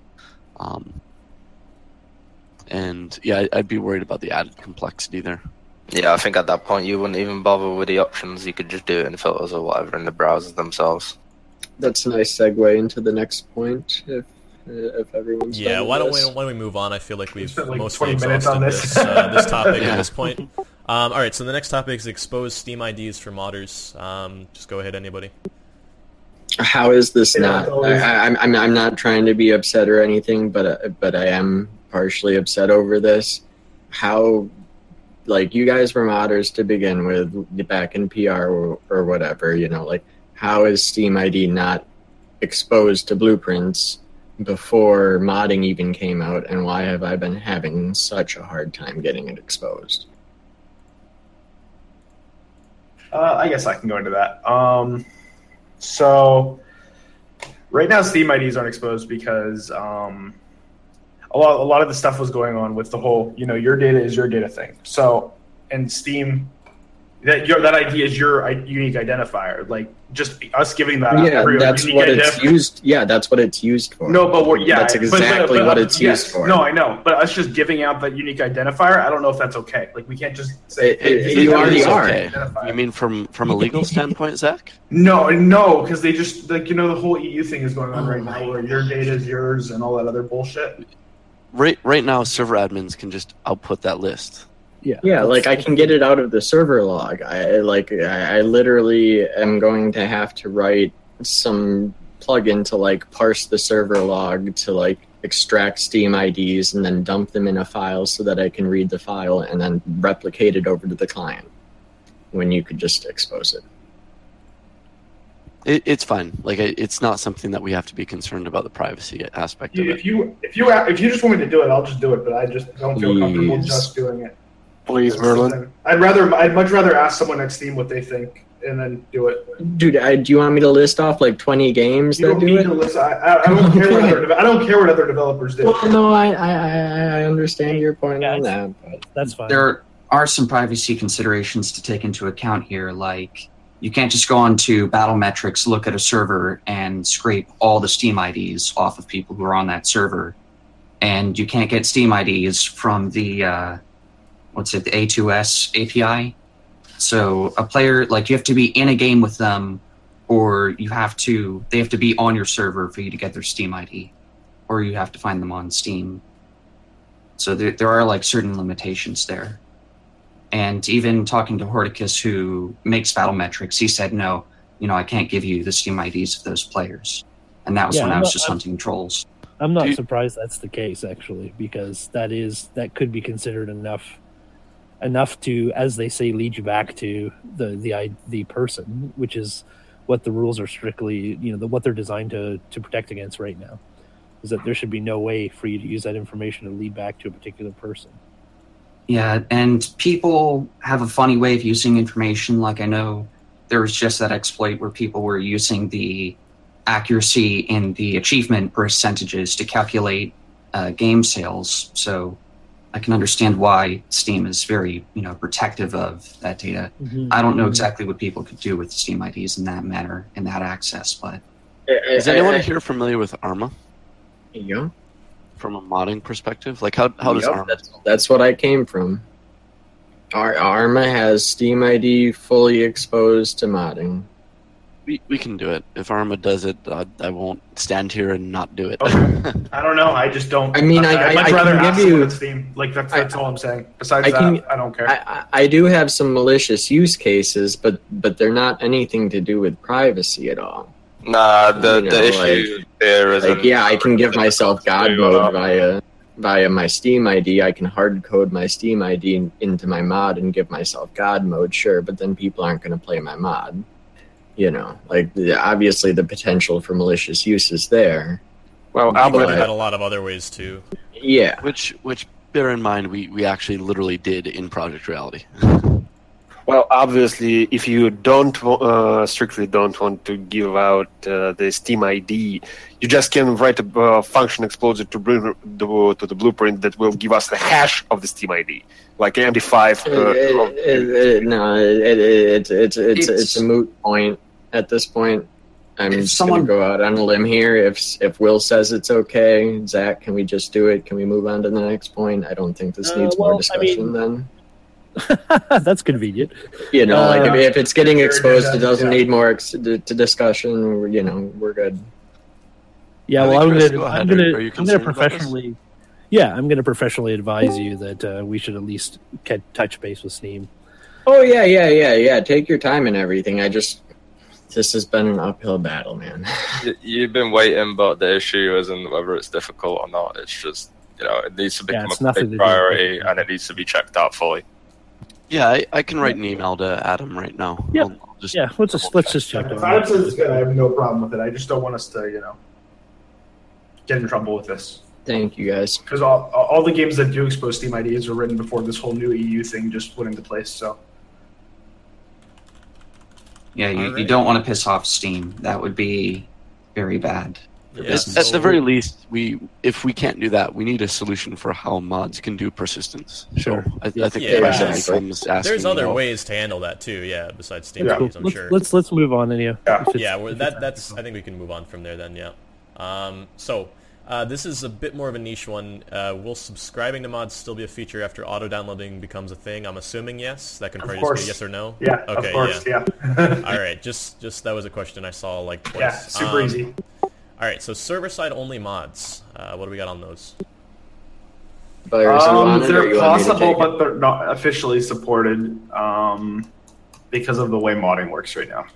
And yeah, I'd be worried about the added complexity there. Yeah, I think at that point you wouldn't even bother with the options. You could just do it in filters or whatever in the browsers themselves. That's a nice segue into the next point. If everyone's done why with don't we move on? I feel like we've spent like mostly 20 minutes on exhausted this. this topic at this point. All right, so the next topic is expose Steam IDs for modders. Just go ahead, anybody. How is this not? I'm not trying to be upset or anything, but I am partially upset over this. How, like, you guys were modders to begin with back in PR or whatever, you know, like, how is Steam ID not exposed to blueprints before modding even came out, and why have I been having such a hard time getting it exposed? I guess I can go into that. So right now Steam IDs aren't exposed because a lot of the stuff was going on with the whole, you know, your data is your data thing. So in Steam, that ID is your unique identifier. Like, just us giving that out. Yeah, that's what it's used. Yeah, that's what it's used for. No, but that's exactly what it's used for. No, I know, but us just giving out that unique identifier, I don't know if that's okay. Like, we can't just say you already are. Okay. You mean from a legal standpoint, Zach? No, because they just, like, you know, the whole EU thing is going on right now, where your data is yours and all that other bullshit. Right now, server admins can just output that list. Yeah, like, I can get it out of the server log. I literally am going to have to write some plugin to, like, parse the server log to, like, extract Steam IDs and then dump them in a file so that I can read the file and then replicate it over to the client, when you could just expose it. It's fine. Like, it's not something that we have to be concerned about the privacy aspect of it. If you just want me to do it, I'll just do it. But I just don't feel comfortable just doing it. Please, Merlin. I'd much rather ask someone at Steam what they think and then do it. Dude, do you want me to list off like 20 games that do it? I don't care. I don't care what other developers do. Well, no, I understand your point on that, but that's fine. There are some privacy considerations to take into account here, like you can't just go onto Battlemetrics, look at a server, and scrape all the Steam IDs off of people who are on that server. And you can't get Steam IDs from the, the A2S API. So a player, like, you have to be in a game with them, or they have to be on your server for you to get their Steam ID, or you have to find them on Steam. So there are, like, certain limitations there. And even talking to Horticus, who makes Battlemetrics, he said, no, I can't give you the Steam IDs of those players. And that was when I was just hunting trolls. I'm not surprised that's the case, actually, because that could be considered enough to, as they say, lead you back to the person, which is what the rules are strictly, what they're designed to protect against right now, is that there should be no way for you to use that information to lead back to a particular person. Yeah, and people have a funny way of using information. Like, I know there was just that exploit where people were using the accuracy in the achievement percentages to calculate game sales. So I can understand why Steam is very, protective of that data. Mm-hmm. I don't know exactly what people could do with Steam IDs in that manner, in that access, but... Is anyone here familiar with Arma? Yeah. From a modding perspective? Like, how does Arma... That's what I came from. Arma has Steam ID fully exposed to modding. We can do it. If Arma does it, I won't stand here and not do it. Okay. I don't know. I just don't. I mean, I'd much rather can ask give you someone at Steam. Like, that's all I'm saying. Besides that, I don't care. I do have some malicious use cases, but they're not anything to do with privacy at all. Nah, the issue there is... I can give myself God mode via my Steam ID. I can hard code my Steam ID into my mod and give myself God mode, sure, but then people aren't going to play my mod. Obviously the potential for malicious use is there. Well, Albert had a lot of other ways too. Yeah. Which bear in mind, we actually literally did in Project Reality. Well, Well, obviously, if you don't strictly don't want to give out the Steam ID, you just can write a function explosion to the blueprint that will give us the hash of the Steam ID, like MD5. It's a moot point at this point. I'm just going to go out on a limb here. If Will says it's okay, Zach, can we just do it? Can we move on to the next point? I don't think this needs more discussion then. That's convenient. You know, like if it's getting exposed, it doesn't need more to discussion. You know, we're good. Yeah, well, I'm gonna professionally. Yeah, I'm gonna professionally advise you that we should at least touch base with Steam. Oh yeah. Take your time and everything. This has been an uphill battle, man. You've been waiting, but the issue isn't whether it's difficult or not. It's just, you know, it needs to become a big priority and it needs to be checked out fully. Yeah, I can write an email to Adam right now. Yeah, let's just check it. If Adam says it's good, I have no problem with it. I just don't want us to, you know, get in trouble with this. Thank you, guys. Because all the games that do expose Steam IDs are written before this whole new EU thing just went into place, so... Yeah, you don't want to piss off Steam. That would be very bad. Yeah. At the very least, if we can't do that, we need a solution for how mods can do persistence. Sure. So I think the question becomes asking. There's other ways to handle that too. Yeah, besides Steam IDs, I'm sure. Let's move on. Anyhow. That's. I think we can move on from there then. Yeah. So this is a bit more of a niche one. Will subscribing to mods still be a feature after auto downloading becomes a thing? I'm assuming yes. That can probably just be yes or no. Yeah. Okay. Of course. Yeah. All right. Just that was a question I saw like twice. Yeah. Super easy. All right, so server-side only mods. What do we got on those? They're possible, but they're not officially supported because of the way modding works right now.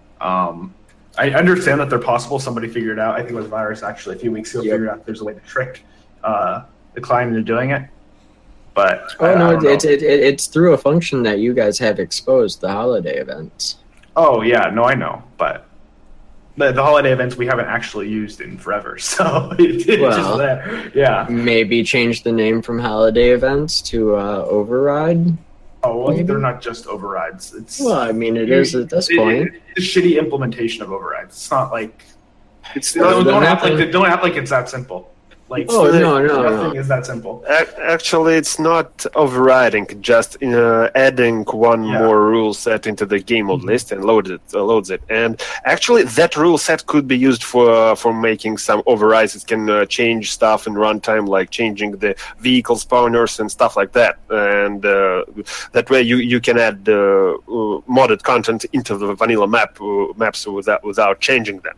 I understand that they're possible. Somebody figured out. I think it was Virus actually a few weeks ago figured out there's a way to trick the client into doing it. But it's through a function that you guys have exposed, the holiday events. Oh yeah, no, I know, but. The holiday events we haven't actually used in forever, so it's just there. Yeah. Maybe change the name from holiday events to override. Oh, well, they're not just overrides. It is at this point. It's a shitty implementation of overrides. It's not like don't act like it's that simple. Like, nothing is that simple. Actually, it's not overriding, just adding one more rule set into the game mode list and loads it. And actually, that rule set could be used for making some overrides. It can change stuff in runtime, like changing the vehicle spawners and stuff like that. And that way, you can add modded content into the vanilla maps without changing them.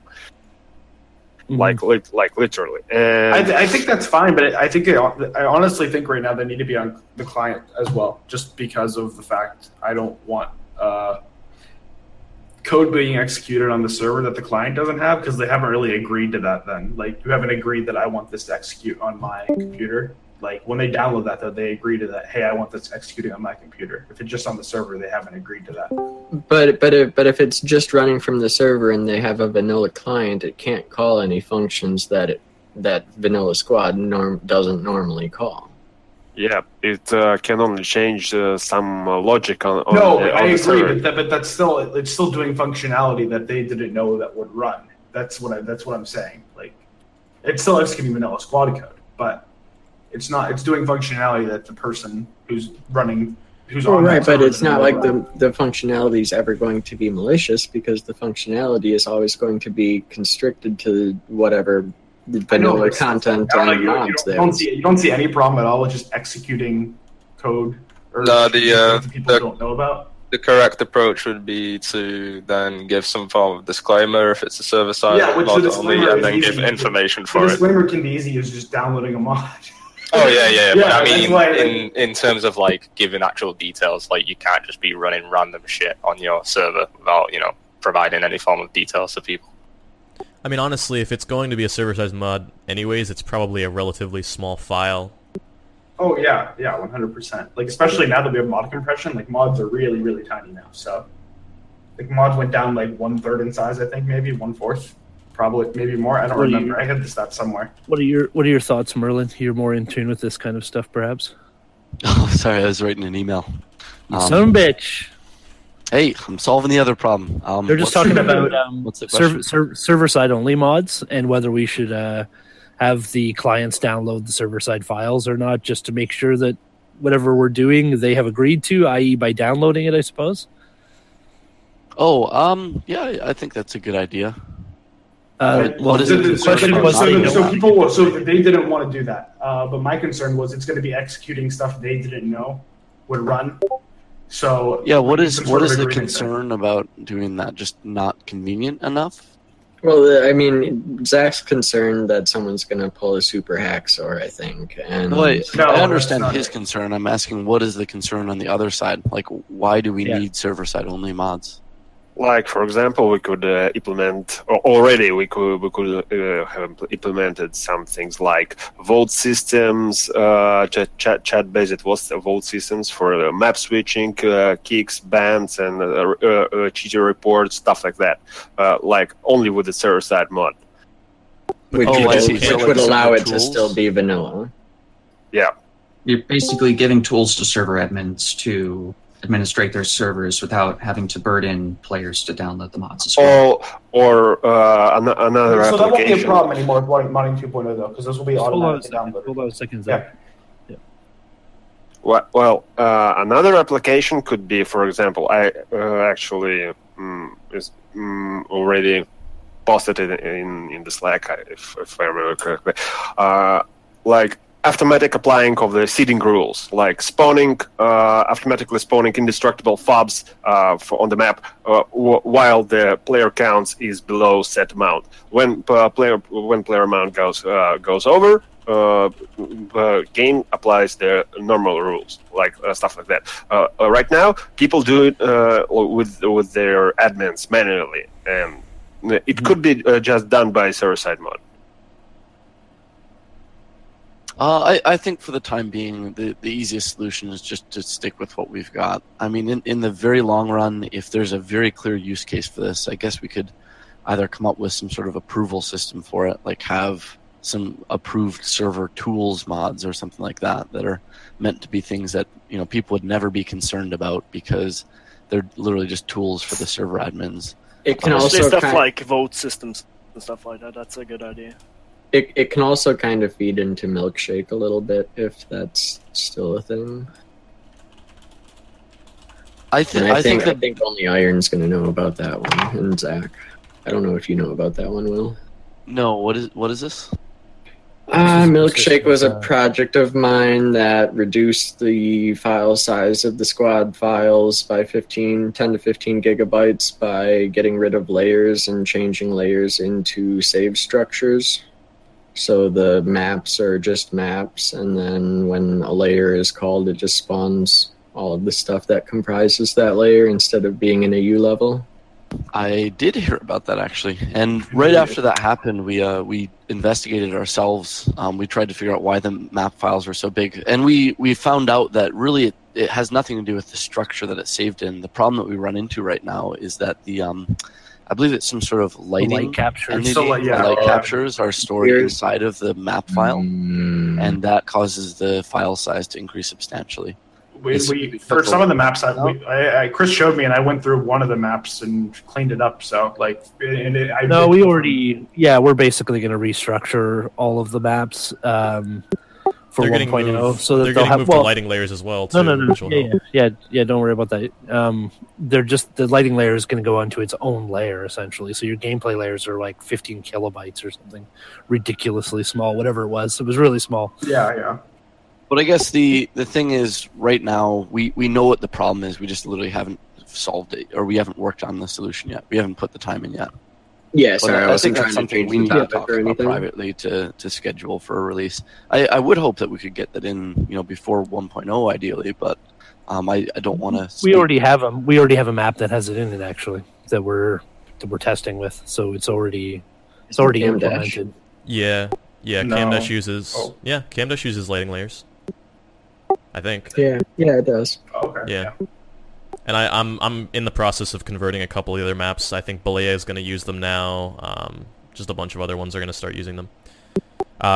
Like literally. And I think that's fine, but I honestly think right now they need to be on the client as well, just because of the fact I don't want code being executed on the server that the client doesn't have, because they haven't really agreed to that then. Like, you haven't agreed that I want this to execute on my computer. Like, when they download that, though, they agree to that, hey, I want this executing on my computer. If it's just on the server, they haven't agreed to that. But if it's just running from the server and they have a vanilla client, it can't call any functions that Vanilla Squad doesn't normally call. Yeah, it can only change some logic on I agree, server. but that's still doing functionality that they didn't know that would run. That's what I'm saying. Like, it's still executing Vanilla Squad code, but it's doing functionality that the person who's on right, but it's not like the functionality is ever going to be malicious, because the functionality is always going to be constricted to whatever vanilla content and mods there. You don't see any problem at all with just executing code or people don't know about? The correct approach would be to then give some form of disclaimer if it's a server-side mod only, and then give information for it. The disclaimer can be easy as just downloading a mod. Oh yeah. But I mean, in terms of like giving actual details, like you can't just be running random shit on your server without providing any form of details to people. I mean, honestly, if it's going to be a server-side mod, anyways, it's probably a relatively small file. Oh yeah, 100%. Like, especially now that we have mod compression, like mods are really, really tiny now. So, like, mods went down like 1/3 in size, I think, maybe 1/4. Probably, maybe more. I don't remember. I had the stats somewhere. What are your thoughts, Merlin? You're more in tune with this kind of stuff, perhaps? Oh, sorry, I was writing an email. Son of a bitch. Hey, I'm solving the other problem. They're just talking about what's the question? server-side only mods and whether we should have the clients download the server-side files or not, just to make sure that whatever we're doing, they have agreed to, i.e. by downloading it, I suppose. Oh, yeah, I think that's a good idea. What is the question was? So they didn't want to do that, but my concern was it's going to be executing stuff they didn't know would run. So yeah, what is the concern about doing that? Just not convenient enough? Well, I mean, Zach's concerned that someone's going to pull a super hacksaw, I think. And I understand his concern. I'm asking, what is the concern on the other side? Like, why do we need server-side only mods? Like, for example, we could implement, or already we could have implemented some things like vote systems, chat-based vote systems for map switching, kicks, bans, and cheater reports, stuff like that. Like, only with the server-side mod. Which would allow it to still be vanilla. Yeah. You're basically giving tools to server admins to administrate their servers without having to burden players to download the mods as well. Or another application. So that won't be a problem anymore with modding 2.0 though, because those will be automatically downloaded. Hold on a second, Zach. Yeah. Well, another application could be, for example, I actually already posted it in the Slack, if I remember correctly. Like, automatic applying of the seeding rules, like spawning, automatically spawning indestructible fobs on the map while the player counts is below set amount. When player amount goes over, game applies the normal rules, like stuff like that. Right now, people do it with their admins manually, and it could be just done by server-side mod. I think for the time being, the easiest solution is just to stick with what we've got. I mean, in the very long run, if there's a very clear use case for this, I guess we could either come up with some sort of approval system for it, like have some approved server tools mods or something like that are meant to be things that, you know, people would never be concerned about because they're literally just tools for the server admins. It can also stuff like vote systems and stuff like that. That's a good idea. It can also kind of feed into Milkshake a little bit, if that's still a thing. I think only Iron's going to know about that one, and Zach. I don't know if you know about that one, Will. No, what is this? Milkshake was a project of mine that reduced the file size of the squad files by 10 to 15 gigabytes by getting rid of layers and changing layers into save structures. So the maps are just maps, and then when a layer is called, it just spawns all of the stuff that comprises that layer instead of being in a U level. I did hear about that, actually. And right after that happened, we investigated ourselves. We tried to figure out why the map files were so big. And we found out that really it has nothing to do with the structure that it's saved in. The problem that we run into right now is that the I believe it's some sort of light captures. Light captures are stored inside of the map file, and that causes the file size to increase substantially. For some of the maps, Chris showed me, and I went through one of the maps and cleaned it up. So, like, we're basically going to restructure all of the maps for 1.0, so that they'll have the lighting layers as well. Too, no. Yeah. Don't worry about that. They're just the lighting layer is going to go onto its own layer essentially. So your gameplay layers are like 15 kilobytes or something ridiculously small. Whatever it was really small. Yeah. But I guess the thing is, right now we know what the problem is. We just literally haven't solved it, or we haven't worked on the solution yet. We haven't put the time in yet. Yeah, sorry, I think that's something we need to talk about privately to schedule for a release. I would hope that we could get that in, before 1.0 ideally, but I don't want to. We already have a map that has it in it actually that we're testing with, so it's already implemented. Yeah. Camdash uses lighting layers, I think. Yeah, it does. Okay. Yeah. And I'm in the process of converting a couple of the other maps. I think Balea is going to use them now. Just a bunch of other ones are going to start using them.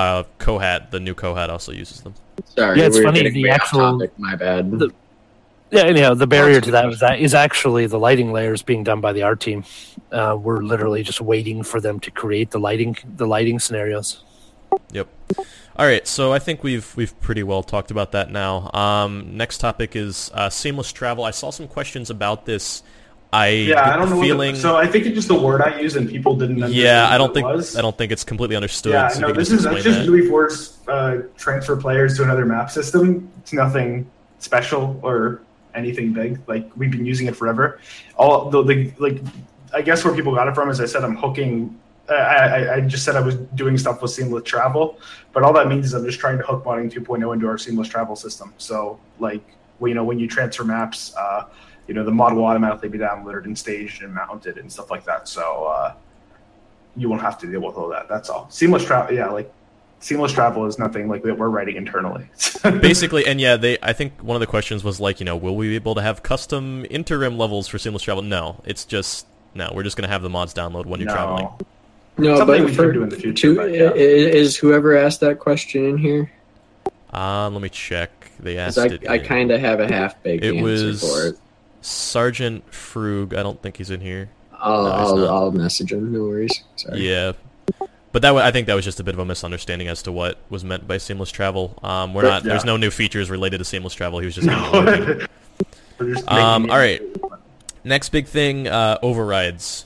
Kohat, the new Kohat, also uses them. Sorry, yeah, it's funny. The actual topic, my bad. Yeah, anyhow, the barrier to that is actually the lighting layers being done by the art team. We're literally just waiting for them to create the lighting scenarios. Yep. All right, so I think we've pretty well talked about that now. Next topic is seamless travel. I saw some questions about this. I don't know. So I think it's just the word I use, and people didn't understand. Yeah, I don't think it's completely understood. Yeah, so no, that's just really force transfer players to another map system. It's nothing special or anything big. Like, we've been using it forever. I guess where people got it from is I said I'm hooking. I just said I was doing stuff with seamless travel, but all that means is I'm just trying to hook modding 2.0 into our seamless travel system. So, like, when you transfer maps, the mod will automatically be downloaded and staged and mounted and stuff like that. So you won't have to deal with all that. That's all. Seamless travel, seamless travel is nothing like that we're writing internally. Basically, and I think one of the questions was like, will we be able to have custom interim levels for seamless travel? No, we're just going to have the mods download when you're traveling. No, something we could do in the future. Is whoever asked that question in here? Let me check. They asked it. I kind of have a half-baked answer for it. Sergeant Frug. I don't think he's in here. I'll message him. No worries. Sorry. Yeah, but I think that was just a bit of a misunderstanding as to what was meant by seamless travel. There's no new features related to seamless travel. He was just all right. Next big thing, overrides.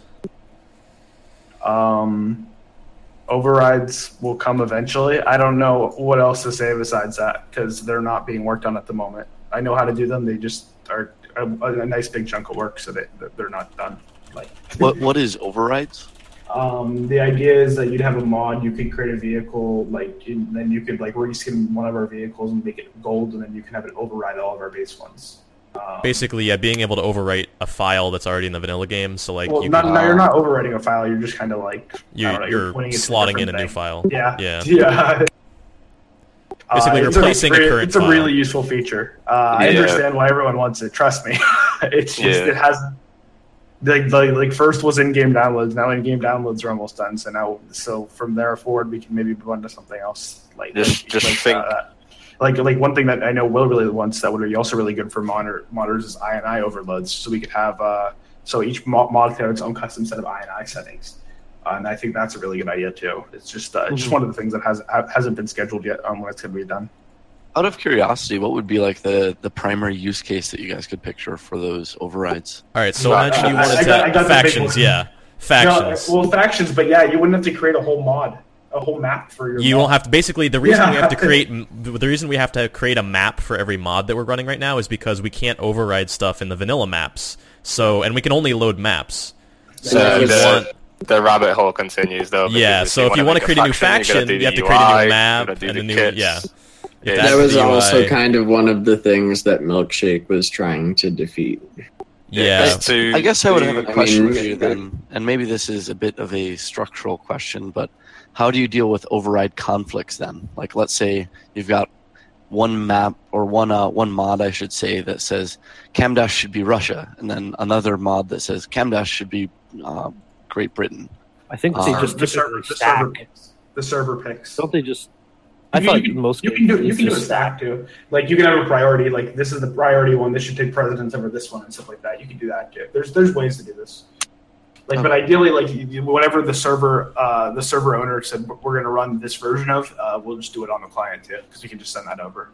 Overrides will come eventually. I don't know what else to say besides that because they're not being worked on at the moment. I know how to do them. They just are a nice big chunk of work, so they're not done. What is overrides? The idea is that you'd have a mod. You could create a vehicle, and then you could reskin one of our vehicles and make it gold, and then you can have it override all of our base ones. Basically, being able to overwrite a file that's already in the vanilla game. So you're not overwriting a file. You're just kind of you're slotting in a new file. Yeah. Basically, replacing a current. It's a really useful feature. I understand why everyone wants it. Trust me. It's just it hasn't. First was in-game downloads. Now in-game downloads are almost done. So from there forward, we can maybe move on to something else. One thing that I know Will really wants that would be also really good for modders is INI overloads. So we could have so each mod could have its own custom set of INI settings, and I think that's a really good idea too. It's just one of the things that hasn't been scheduled yet on when it's going to be done. Out of curiosity, what would be the primary use case that you guys could picture for those overrides? All right, so I mentioned you wanted factions, factions. Factions, but you wouldn't have to create a whole map for your. You won't have to. Basically, the reason we have to create a map for every mod that we're running right now is because we can't override stuff in the vanilla maps. And we can only load maps. So the rabbit hole continues though. Yeah. So if you want to create a new faction, you have to create a new map and a new That was also kind of one of the things that Milkshake was trying to defeat. Yeah. I guess I would have a question for you then, and maybe this is a bit of a structural question, but how do you deal with override conflicts then? Like, let's say you've got one map or one mod, I should say, that says Camdash should be Russia, and then another mod that says Camdash should be Great Britain. I think they just the server picks. Don't they just? You can do a stack too. You can have a priority. This is the priority one. This should take precedence over this one and stuff like that. You can do that too. There's ways to do this. But ideally, whatever the server owner said we're going to run this version of, we'll just do it on the client too, because we can just send that over.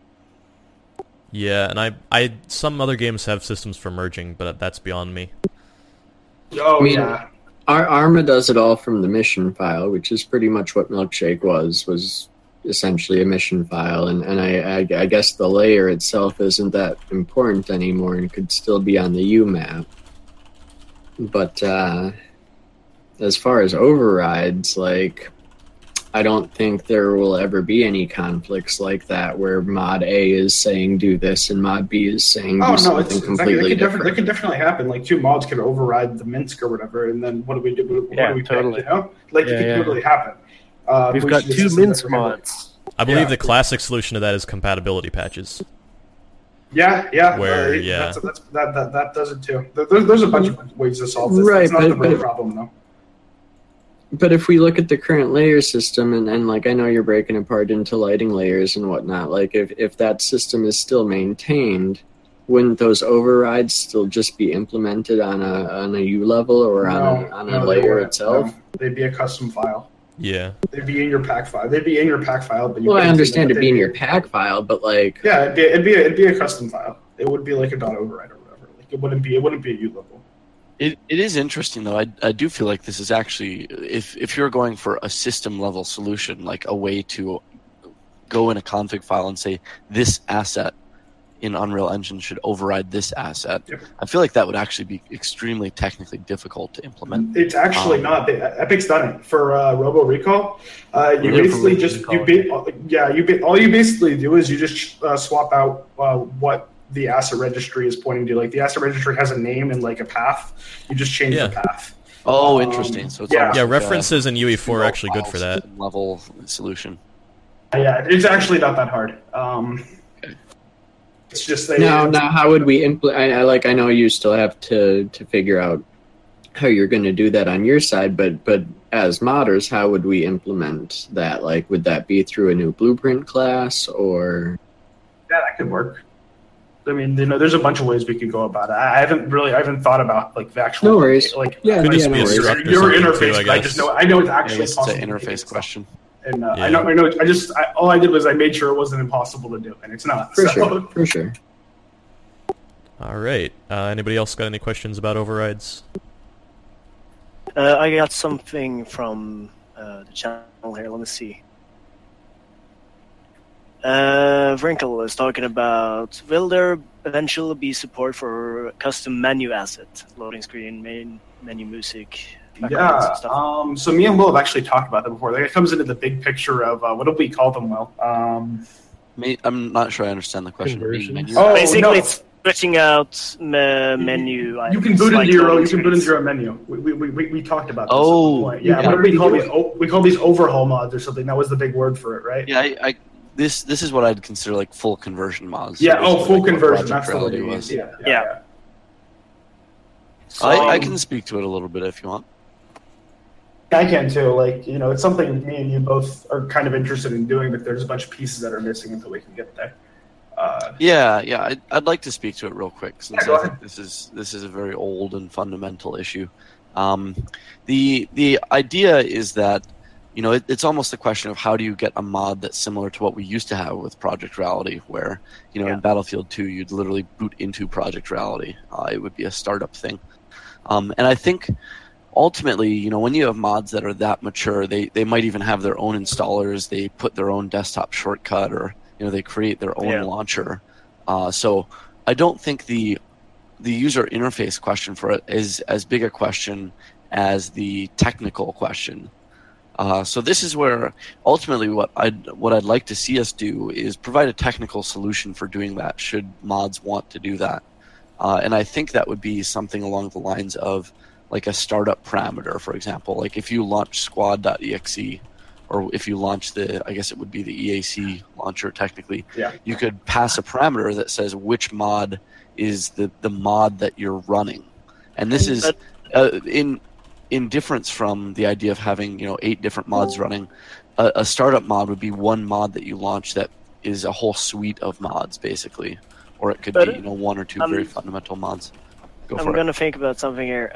Yeah, and some other games have systems for merging, but that's beyond me. Yeah. Arma does it all from the mission file, which is pretty much what Milkshake was essentially a mission file, and I guess the layer itself isn't that important anymore and could still be on the U map. But as far as overrides, I don't think there will ever be any conflicts like that where mod A is saying do this and mod B is saying do something completely different. It can definitely happen. Two mods could override the Minsk or whatever, and then what do we do? What do we totally. Pick, It can totally happen. We've got two Minsk mods. I believe the classic solution to that is compatibility patches. Yeah. That does it too. There's a bunch of ways to solve this. Right, it's not the real problem though. But if we look at the current layer system, and I know you're breaking apart into lighting layers and whatnot, if that system is still maintained, wouldn't those overrides still just be implemented on a U level or on a layer itself? No. They'd be a custom file. Yeah. They'd be in your pack file. But well, I understand it being your pack file, but like it'd be a custom file. It would be like a .override or whatever. Like it wouldn't be a U level. It is interesting though. I do feel like this is actually if you're going for a system level solution, like a way to go in a config file and say this asset in Unreal Engine should override this asset. Yep. I feel like that would actually be extremely technically difficult to implement. It's actually not. Epic's done it for Robo Recall. You basically all you basically do is you just swap out what the asset registry is pointing to. Like the asset registry has a name and like a path. You just change the path. Oh, interesting. So it's references in UE4 are actually good for that level solution. Yeah, it's actually not that hard. It's just now how would we implement? I know you still have to figure out how you're going to do that on your side, but as modders, how would we implement that? Like, would that be through a new blueprint class or? Yeah, that could work. I mean, there's a bunch of ways we could go about it. I haven't thought about like the actual. No worries. Like, your interface. Too, I know it's actually possible. It's an interface question. And I know. All I did was I made sure it wasn't impossible to do, and it's not. For sure. All right. Anybody else got any questions about overrides? I got something from the channel here. Let me see. Wrinkle is talking about, will there eventually be support for custom menu asset, loading screen, main menu, music? Yeah. So me and Will have actually talked about that before. It comes into the big picture of what do we call them, Will? I'm not sure I understand the question. Basically, it's switching out menu. You can boot into your own. You can boot into your own menu. We talked about this. Oh, yeah. What do we call these? We call these overhaul mods or something. That was the big word for it, right? Yeah. This is what I'd consider like full conversion mods. Yeah. Full conversion. That's what it was. Yeah. So, I can speak to it a little bit if you want. I can too. Like, it's something me and you both are kind of interested in doing, but there's a bunch of pieces that are missing until we can get there. I'd like to speak to it real quick since I think this is a very old and fundamental issue. The idea is that it's almost a question of how do you get a mod that's similar to what we used to have with Project Reality, where in Battlefield 2 you'd literally boot into Project Reality. It would be a startup thing, and I think. Ultimately, when you have mods that are that mature, they might even have their own installers. They put their own desktop shortcut, or they create their own launcher. So I don't think the user interface question for it is as big a question as the technical question. So this is where ultimately what I'd like to see us do is provide a technical solution for doing that. Should mods want to do that, and I think that would be something along the lines of. Like a startup parameter, for example. Like if you launch squad.exe, or if you launch I guess it would be the EAC launcher technically, you could pass a parameter that says which mod is the mod that you're running. And this is in difference from the idea of having 8 different mods running. A startup mod would be one mod that you launch that is a whole suite of mods, basically. Or it could be 1 or 2 very fundamental mods. I'm going to think about something here.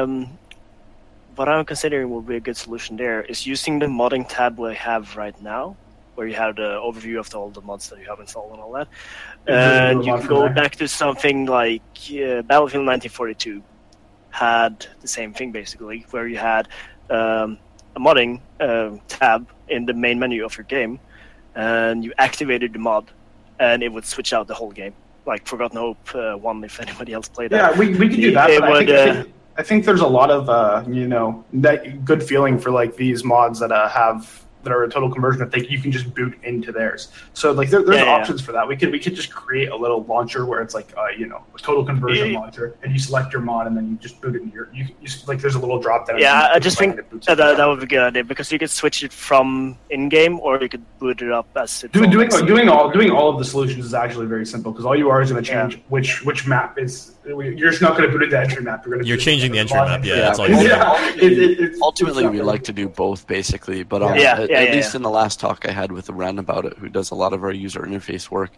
What I'm considering will be a good solution there is using the modding tab we have right now, where you have the overview of all the mods that you have installed and all that. And you can go back to something like Battlefield 1942 had the same thing, basically, where you had a modding tab in the main menu of your game, and you activated the mod, and it would switch out the whole game. Like Forgotten Hope 1, if anybody else played that. Yeah, we could do that. I think there's a lot of that good feeling for like these mods that that are a total conversion that you can just boot into theirs. So like there's options for that. We could just create a little launcher where it's like a total conversion launcher, and you select your mod and then you just boot it in you like there's a little drop down. Yeah, I just think that would be a good idea because you could switch it from in game or you could boot it up as it doing all of the solutions is actually very simple because all you are is going to change which map is. You're just not going to boot it the entry map. You're changing the entry map. Yeah, that's all. Ultimately, we like to do both, basically. But at least in the last talk I had with Ren about it, who does a lot of our user interface work,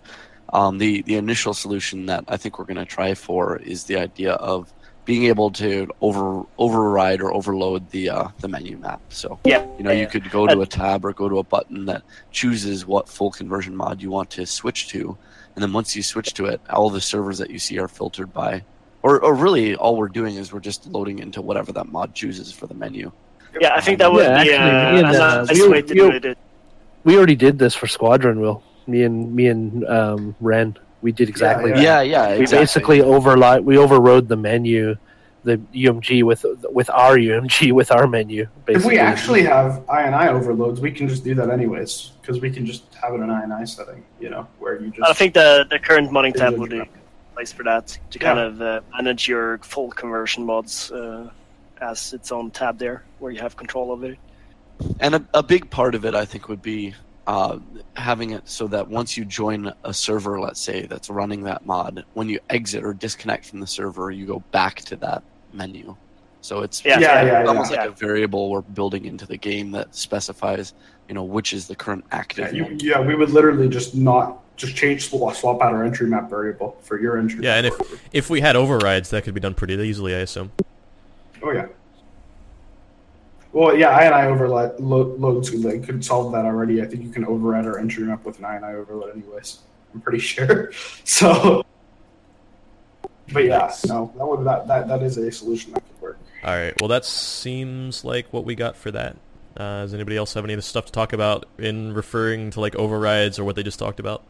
The initial solution that I think we're going to try for is the idea of being able to override or overload the menu map. So you could go to a tab or go to a button that chooses what full conversion mod you want to switch to, and then once you switch to it, all the servers that you see are filtered by, or really all we're doing is we're just loading into whatever that mod chooses for the menu. Yeah, I think that would be a nice way to do it. We already did this for Squadron, Will. Me and Ren. We did exactly that. Yeah. We basically overrode the menu, the UMG with our UMG with our menu. Basically. If we actually have INI overloads, we can just do that anyways, because we can just have it in INI setting, where you just... I think the current modding tab would be a place for that, to kind of manage your full conversion mods as its own tab there, where you have control of it. And a big part of it, I think, would be having it so that once you join a server, let's say, that's running that mod, when you exit or disconnect from the server, you go back to that menu. So it's almost like a variable we're building into the game that specifies, which is the current active mode. We would literally just swap out our entry map variable for your entry. Yeah, and if we had overrides, that could be done pretty easily, I assume. Oh, yeah. Well, yeah, INI overloads could solve that already. I think you can override our entry map with an INI overload anyways. I'm pretty sure. So, but yeah, no, that is a solution that could work. All right, well, that seems like what we got for that. Does anybody else have any other stuff to talk about in referring to like overrides or what they just talked about?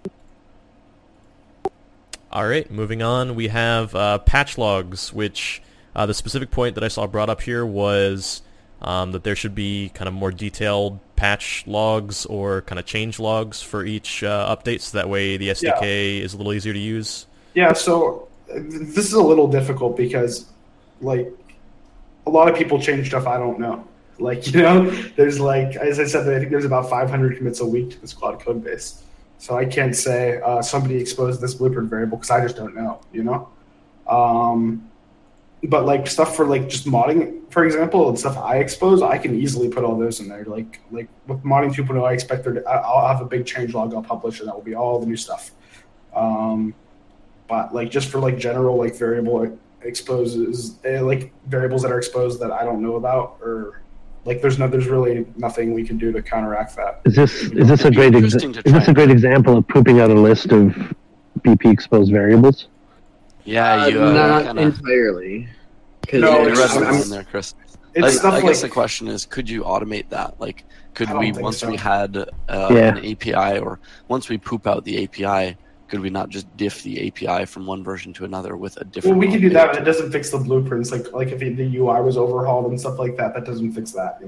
All right, moving on, we have patch logs, which the specific point that I saw brought up here was that there should be kind of more detailed patch logs or kind of change logs for each update, so that way the SDK is a little easier to use. Yeah, so this is a little difficult because, like, a lot of people change stuff I don't know. Like, there's like, as I said, I think there's about 500 commits a week to this Claude code base. So I can't say somebody exposed this blueprint variable because I just don't know, But like stuff for like just modding, for example, and stuff I expose, I can easily put all those in there. Like with modding 2.0, I expect I'll have a big change log I'll publish, and that will be all the new stuff. But like just for like general like variable exposes, like variables that are exposed that I don't know about, or like there's really nothing we can do to counteract that. Is this a great example of pooping out a list of BP exposed variables? Yeah, not entirely. No, in there, Chris. I guess the question is, could you automate that? Like, could we, once we had an API, or once we poop out the API, could we not just diff the API from one version to another with a different? Well, we can do that, but it doesn't fix the blueprints. Like if the UI was overhauled and stuff like that, that doesn't fix that.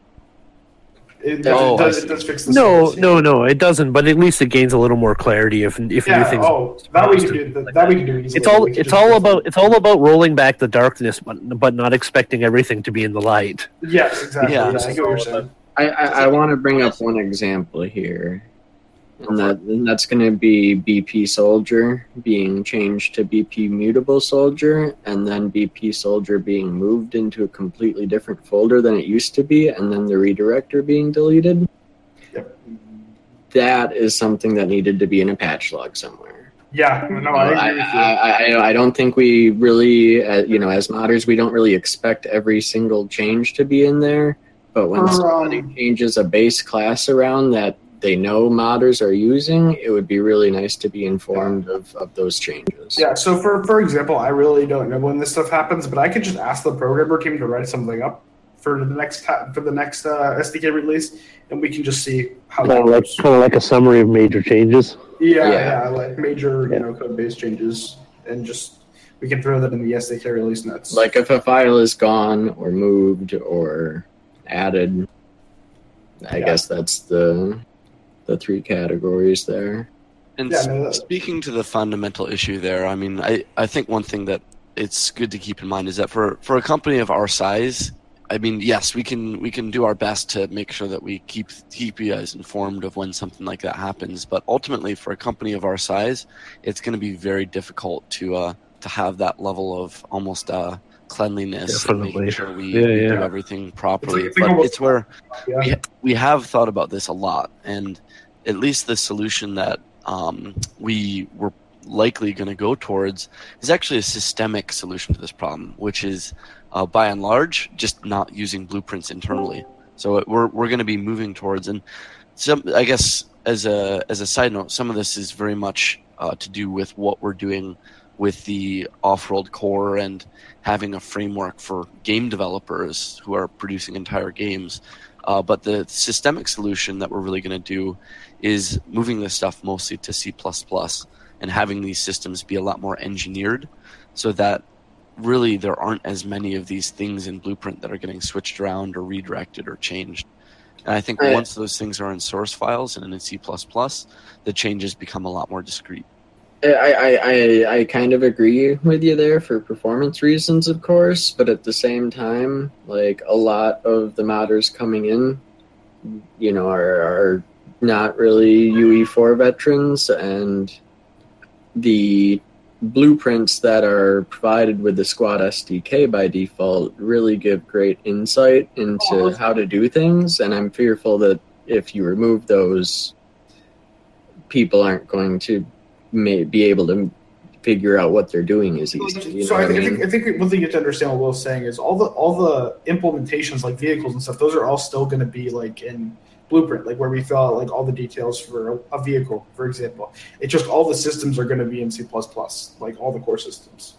It does fix the No, it doesn't. But at least it gains a little more clarity if new things. That we can do. That we can do easily. It's all about rolling back the darkness, but not expecting everything to be in the light. Yes, exactly. Yeah, I get what you're saying. I want to bring up one example here, and that's going to be BP Soldier being changed to BP Mutable Soldier, and then BP Soldier being moved into a completely different folder than it used to be, and then the redirector being deleted. Yep. That is something that needed to be in a patch log somewhere. Yeah, no, I agree with you. I don't think we really, as modders, we don't really expect every single change to be in there. But when somebody changes a base class around that they know modders are using, it would be really nice to be informed of those changes. Yeah, so for example, I really don't know when this stuff happens, but I could just ask the programmer team to write something up for the next SDK release, and we can just see how kind of like a summary of major changes. Yeah, like major code base changes, and just we can throw that in the SDK release notes. Like if a file is gone or moved or added, I guess that's the three categories there. And speaking to the fundamental issue there, I mean, I think one thing that it's good to keep in mind is that for a company of our size, I mean, yes, we can do our best to make sure that we keep you guys informed of when something like that happens. But ultimately, for a company of our size, it's going to be very difficult to have that level of almost cleanliness and making sure we do everything properly. It's where we have thought about this a lot, and at least the solution that we were likely going to go towards is actually a systemic solution to this problem, which is by and large just not using blueprints internally. So we're going to be moving towards, and some, I guess as a side note, some of this is very much to do with what we're doing with the off-world core and having a framework for game developers who are producing entire games. But the systemic solution that we're really going to do is moving this stuff mostly to C++ and having these systems be a lot more engineered so that really there aren't as many of these things in Blueprint that are getting switched around or redirected or changed. And I think once those things are in source files and in C++, the changes become a lot more discrete. I kind of agree with you there for performance reasons, of course, but at the same time, like a lot of the modders coming in, you know, are not really UE4 veterans, and the blueprints that are provided with the Squad SDK by default really give great insight into how to do things, and I'm fearful that if you remove those, people aren't going to be able to figure out what they're doing as easy. So I think one thing you have to understand what Will's saying is all the implementations like vehicles and stuff, those are all still going to be like in Blueprint, like where we fill out like all the details for a vehicle, for example. It's just all the systems are going to be in C++, like all the core systems.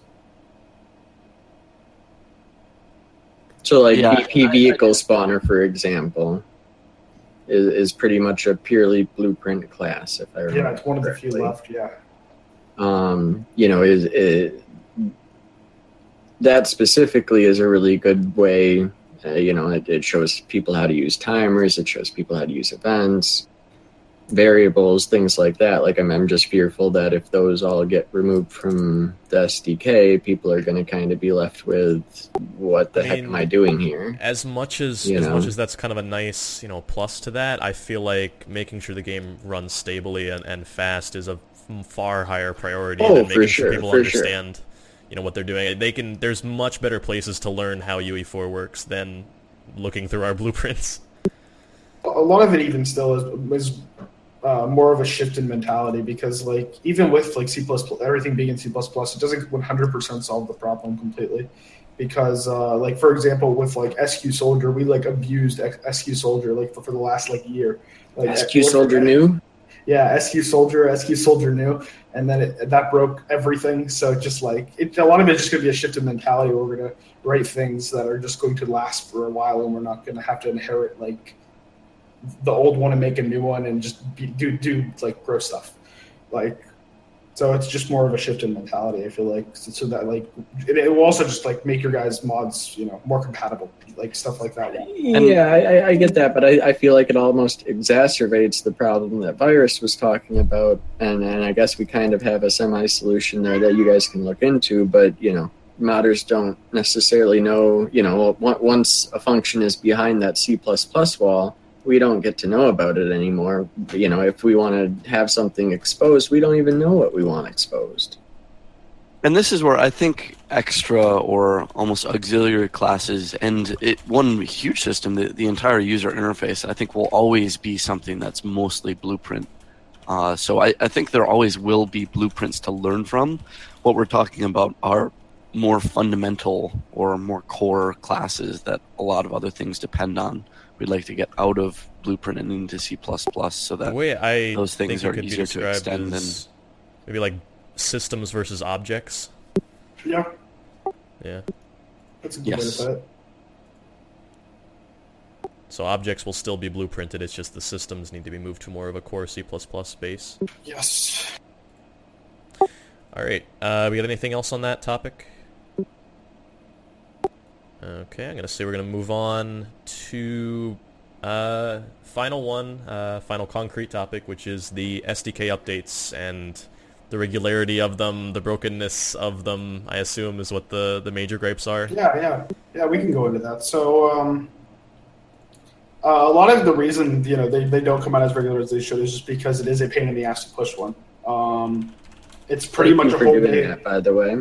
So like BP vehicle spawner, for example, is pretty much a purely Blueprint class, if I remember. Yeah, it's one of the few left, yeah. You know, that specifically is a really good way. You know, it shows people how to use timers. It shows people how to use events, variables, things like that. Like I'm just fearful that if those all get removed from the SDK, people are going to kind of be left with what the heck am I doing here? As much as that's kind of a nice, you know, plus to that, I feel like making sure the game runs stably and fast is a far higher priority than making sure people understand. You know what they're doing. There's much better places to learn how UE4 works than looking through our blueprints. A lot of it even still is more of a shift in mentality, because like even with like C++, everything being in C++, it doesn't 100% solve the problem completely. Because like for example, with like SQ Soldier, we like abused SQ Soldier like for the last like year. Like SQ Soldier new. Yeah, SQ Soldier new, and then that broke everything. So just like a lot of it's just going to be a shift in mentality where we're going to write things that are just going to last for a while, and we're not going to have to inherit like the old one and make a new one and just do like gross stuff. Like, so it's just more of a shift in mentality, I feel like, so that like it will also just like make your guys' mods, you know, more compatible, like stuff like that. Yeah, I get that, but I feel like it almost exacerbates the problem that Virus was talking about, and I guess we kind of have a semi-solution there that you guys can look into, but, you know, modders don't necessarily know, you know, once a function is behind that C++ wall, we don't get to know about it anymore. You know, if we want to have something exposed, we don't even know what we want exposed. And this is where I think extra or almost auxiliary classes and one huge system, the entire user interface, I think will always be something that's mostly Blueprint. So I think there always will be blueprints to learn from. What we're talking about are more fundamental or more core classes that a lot of other things depend on. We'd like to get out of Blueprint and into C++ so that those things are easier to extend. And maybe like systems versus objects. Yeah. Yeah. That's a good way to put it. So objects will still be blueprinted, it's just the systems need to be moved to more of a core C++ base. Yes. Alright, we got anything else on that topic? Okay, I'm going to say we're going to move on to final concrete topic, which is the SDK updates and the regularity of them, the brokenness of them, I assume, is what the major gripes are. Yeah, we can go into that. So, a lot of the reason, you know, they don't come out as regular as they should is just because it is a pain in the ass to push one. It's pretty much a whole day. That, by the way.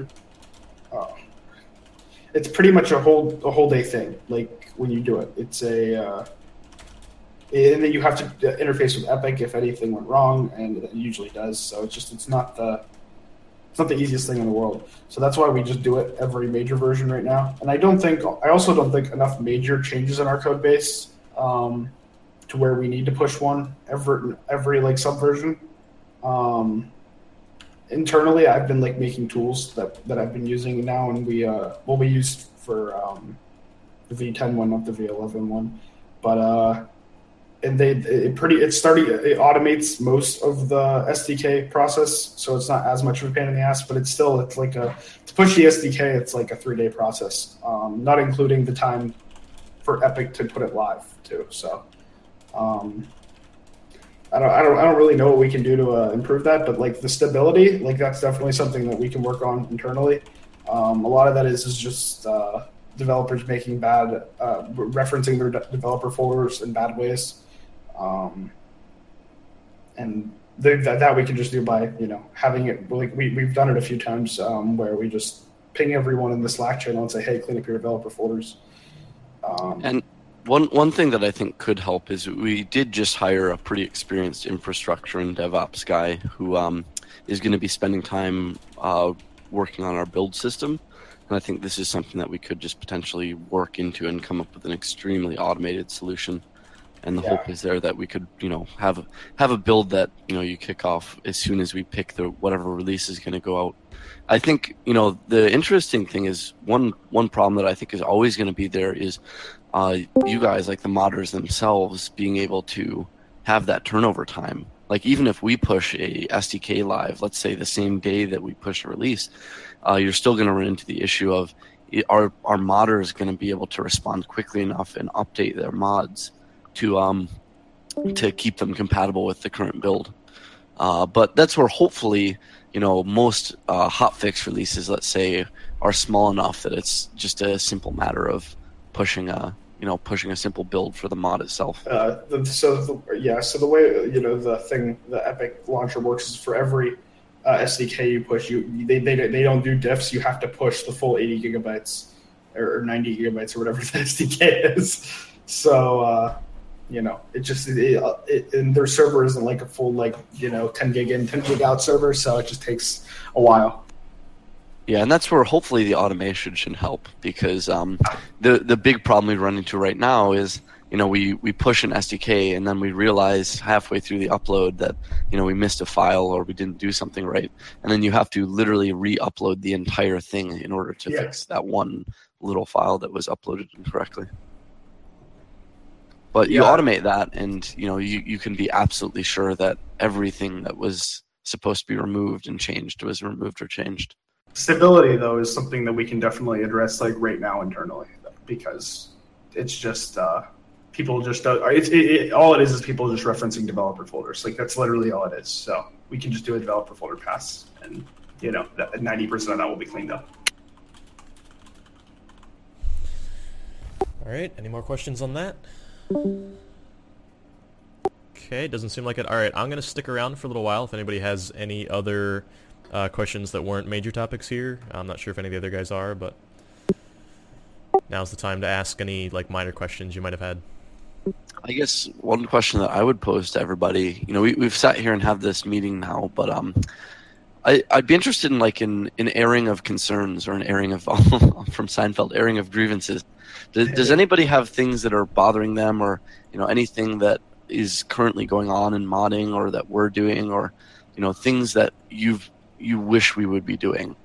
It's pretty much a whole day thing. Like when you do it, it's and then you have to interface with Epic if anything went wrong, and it usually does. So it's not the easiest thing in the world. So that's why we just do it every major version right now. And I also don't think enough major changes in our code base to where we need to push one every like subversion. Internally, I've been like making tools that I've been using now, and we used for the V10 one, not the V11 one, but and it automates most of the SDK process, so it's not as much of a pain in the ass, but it's like to push the SDK, it's like a 3-day process, not including the time for Epic to put it live too. So I don't really know what we can do to improve that, but like the stability, like that's definitely something that we can work on internally. A lot of that is just developers making bad, referencing their developer folders in bad ways. And that we can just do by, having it, like we've done it a few times where we just ping everyone in the Slack channel and say, hey, clean up your developer folders. And one thing that I think could help is we did just hire a pretty experienced infrastructure and DevOps guy who is going to be spending time working on our build system. And I think this is something that we could just potentially work into and come up with an extremely automated solution. And the hope is there that we could, have a build that, you kick off as soon as we pick whatever release is going to go out. I think, the interesting thing is one problem that I think is always going to be there is you guys, like the modders themselves, being able to have that turnover time. Like even if we push a SDK live, let's say the same day that we push a release, you're still going to run into the issue of our modders going to be able to respond quickly enough and update their mods to keep them compatible with the current build. But that's where hopefully, most hotfix releases, let's say, are small enough that it's just a simple matter of pushing a simple build for the mod itself. So the way the Epic launcher works is for every SDK you push, they don't do diffs. You have to push the full 80 gigabytes or 90 gigabytes or whatever the SDK is. So and their server isn't like a full 10 gig in, 10 gig out server, so it just takes a while. Yeah, and that's where hopefully the automation should help, because the big problem we run into right now is we push an SDK and then we realize halfway through the upload that we missed a file or we didn't do something right, and then you have to literally re-upload the entire thing in order to fix that one little file that was uploaded incorrectly. But you automate that, and you can be absolutely sure that everything that was supposed to be removed and changed was removed or changed. Stability, though, is something that we can definitely address right now internally, because it's just people just all it is people just referencing developer folders. Like that's literally all it is. So we can just do a developer folder pass, and 90% of that will be cleaned up. All right. Any more questions on that? Okay, doesn't seem like it. All right, I'm going to stick around for a little while if anybody has any other questions that weren't major topics here. I'm not sure if any of the other guys are, but now's the time to ask any minor questions you might have had. I guess one question that I would pose to everybody, we've sat here and have this meeting now, but I'd be interested in an airing of concerns or an airing of from Seinfeld, airing of grievances. Does anybody have things that are bothering them, or anything that is currently going on in modding, or that we're doing, or things that you wish we would be doing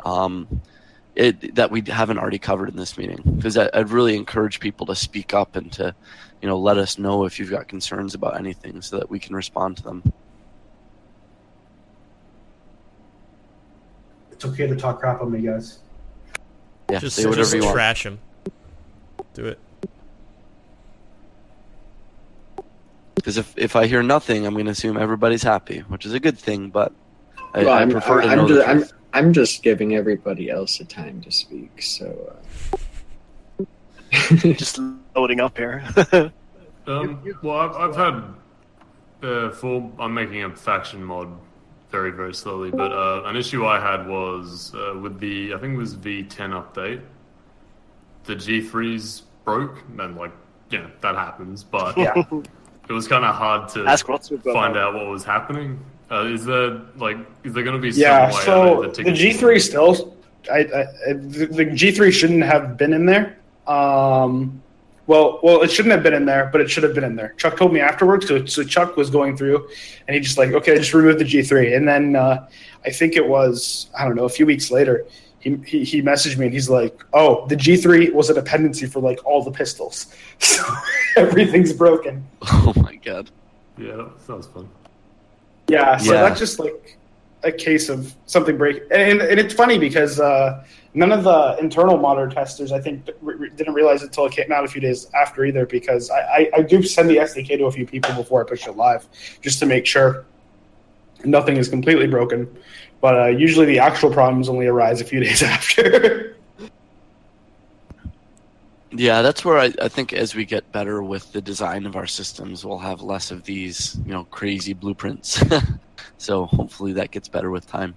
that we haven't already covered in this meeting? Because I'd really encourage people to speak up and to let us know if you've got concerns about anything so that we can respond to them. It's okay to talk crap on me, guys. Yeah, just say whatever you want. Trash him. Do it. Because if I hear nothing, I'm going to assume everybody's happy, which is a good thing. But I prefer to know the truth. I'm just giving everybody else a time to speak. So just loading up here. Well, I've had I'm making a faction mod very, very slowly, but an issue I had was with the, I think it was V10 update, the G3s broke, and that happens, but it was kind of hard to find out what was happening. Is there going to be some way? So the G3 still, the G3 shouldn't have been in there. Well, it shouldn't have been in there, but it should have been in there. Chuck told me afterwards. So Chuck was going through, and he just okay, just remove the G3. And then I think it was, I don't know, a few weeks later, he messaged me and he's like, "Oh, the G3 was a dependency for all the pistols, so everything's broken." Oh my god. Yeah, that sounds fun. Yeah, so that's just a case of something break, and it's funny because none of the internal monitor testers, I think, didn't realize it until it came out a few days after either, because I do send the SDK to a few people before I push it live, just to make sure nothing is completely broken. But usually the actual problems only arise a few days after. Yeah, that's where I think as we get better with the design of our systems, we'll have less of these, crazy blueprints. So hopefully that gets better with time.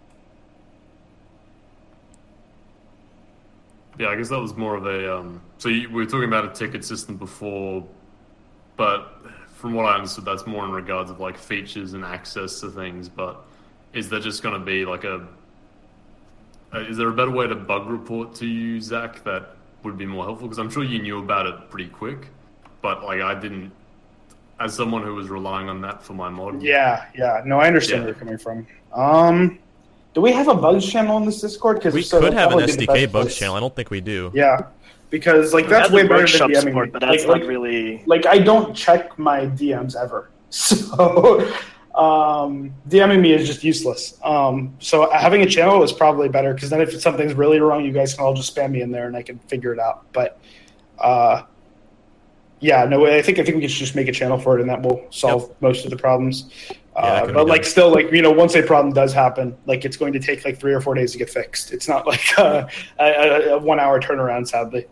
Yeah, I guess that was more of a... so we were talking about a ticket system before, but from what I understood, that's more in regards of features and access to things, but is there just going to be is there a better way to bug report to you, Zach, that would be more helpful? Because I'm sure you knew about it pretty quick, but I didn't, as someone who was relying on that for my mod. Yeah. No, I understand where you're coming from. Do we have a bugs channel in this Discord? We could have an SDK bugs channel. I don't think we do. Yeah, because that's way better than DMing support, but that's not really... I don't check my DMs ever. So DMing me is just useless. So having a channel is probably better, because then if something's really wrong, you guys can all just spam me in there and I can figure it out. But I think we can just make a channel for it, and that will solve most of the problems. But still, once a problem does happen, it's going to take 3 or 4 days to get fixed. It's not a 1 hour turnaround, sadly.